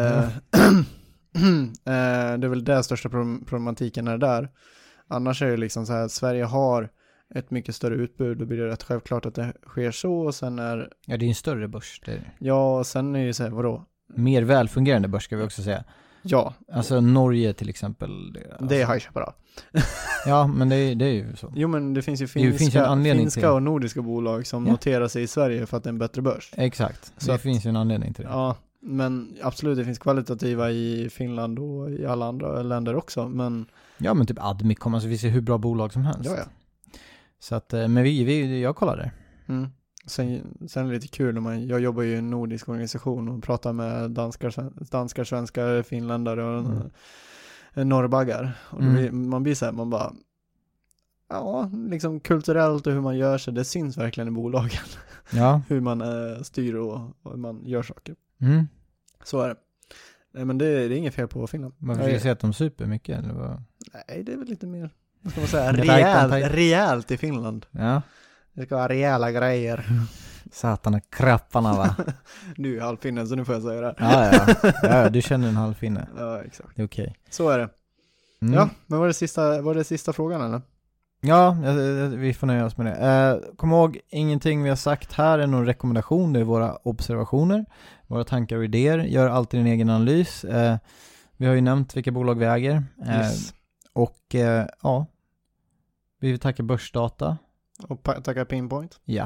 är väl det största problematiken är där. Annars är det liksom så här att Sverige har ett mycket större utbud, då blir det rätt självklart att det sker så, och sen är... Ja, det är en större börs. Det är... Ja, och sen är det ju så här, vadå? Mer välfungerande börs ska vi också säga. Ja. Alltså Norge till exempel. Det är High Chaparral. Ja, men det är ju så. Jo, men det finns ju finska och nordiska bolag som noterar sig i Sverige för att det är en bättre börs. Exakt, så det finns ju en anledning till det. Ja, men absolut, det finns kvalitativa i Finland och i alla andra länder också, men... Ja, men typ Admicom, alltså vi ser hur bra bolag som helst. Ja. Så att, men jag kollar där. Sen är det lite kul när jag jobbar i en nordisk organisation och pratar med danskar, svenskar, finländare och norrbaggar. Och man blir så här, man bara, liksom kulturellt och hur man gör sig, det syns verkligen i bolagen. Ja. Hur man styr och hur man gör saker. Så är det. Nej, men det är inget fel på Finland. Man försöker säga att de super mycket, eller vad? Nej, det är väl lite mer, vad ska man säga, rejält i Finland. Ja. Det ska vara rejäla grejer. Satana krapparna, va? Du är halvfinne, så nu får jag säga det. Ja, du känner en halvfinne. Ja, exakt. Det är okej. Så är det. Ja, men var det sista frågan eller? Ja, vi får nöja oss med det. Kom ihåg, ingenting vi har sagt här är någon rekommendation. Det är våra observationer, våra tankar och idéer. Gör alltid en egen analys. Vi har ju nämnt vilka bolag vi äger. Yes. Och vi vill tacka Börsdata. Och tacka Pinpoint. Ja.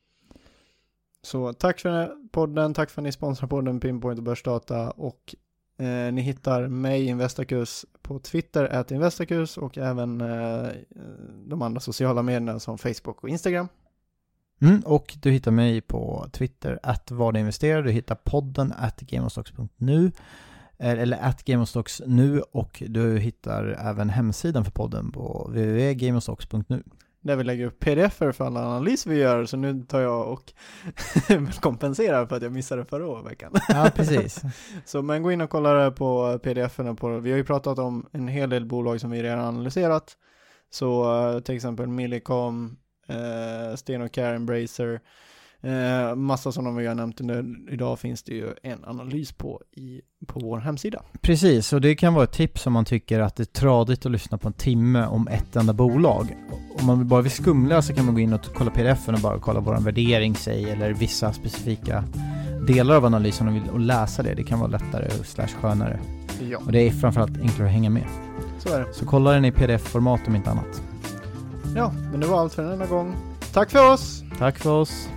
Så tack för den här podden. Tack för att ni sponsrar podden Pinpoint och Börsdata. Och ni hittar mig, Investacus, på Twitter @Investacus, och även de andra sociala medierna som Facebook och Instagram. Och du hittar mig på Twitter @vadinvesterar. Du hittar podden @gameofstocks.nu eller @gameofstocks.nu, och du hittar även hemsidan för podden på www.gameofstocks.nu. Där vi lägger upp pdf-er för alla analyser vi gör, så nu tar jag och kompenserar för att jag missade förra veckan. Ja, precis. Så men gå in och kolla på pdf-erna. Vi har ju pratat om en hel del bolag som vi redan analyserat. Så till exempel Millicom, Steno Care, Embracer, massa som vi har nämnt idag finns det ju en analys på vår hemsida. Precis, och det kan vara ett tips om man tycker att det är tradigt att lyssna på en timme om ett enda bolag. Om man bara vill skumla så kan man gå in och kolla pdf-en och bara kolla vad en värdering säger eller vissa specifika delar av analysen och läsa det. Det kan vara lättare och /skönare. Ja. Och det är framförallt enklare att hänga med. Så är det. Så kolla den i pdf-format om inte annat. Ja, men det var allt för denna gång. Tack för oss! Tack för oss!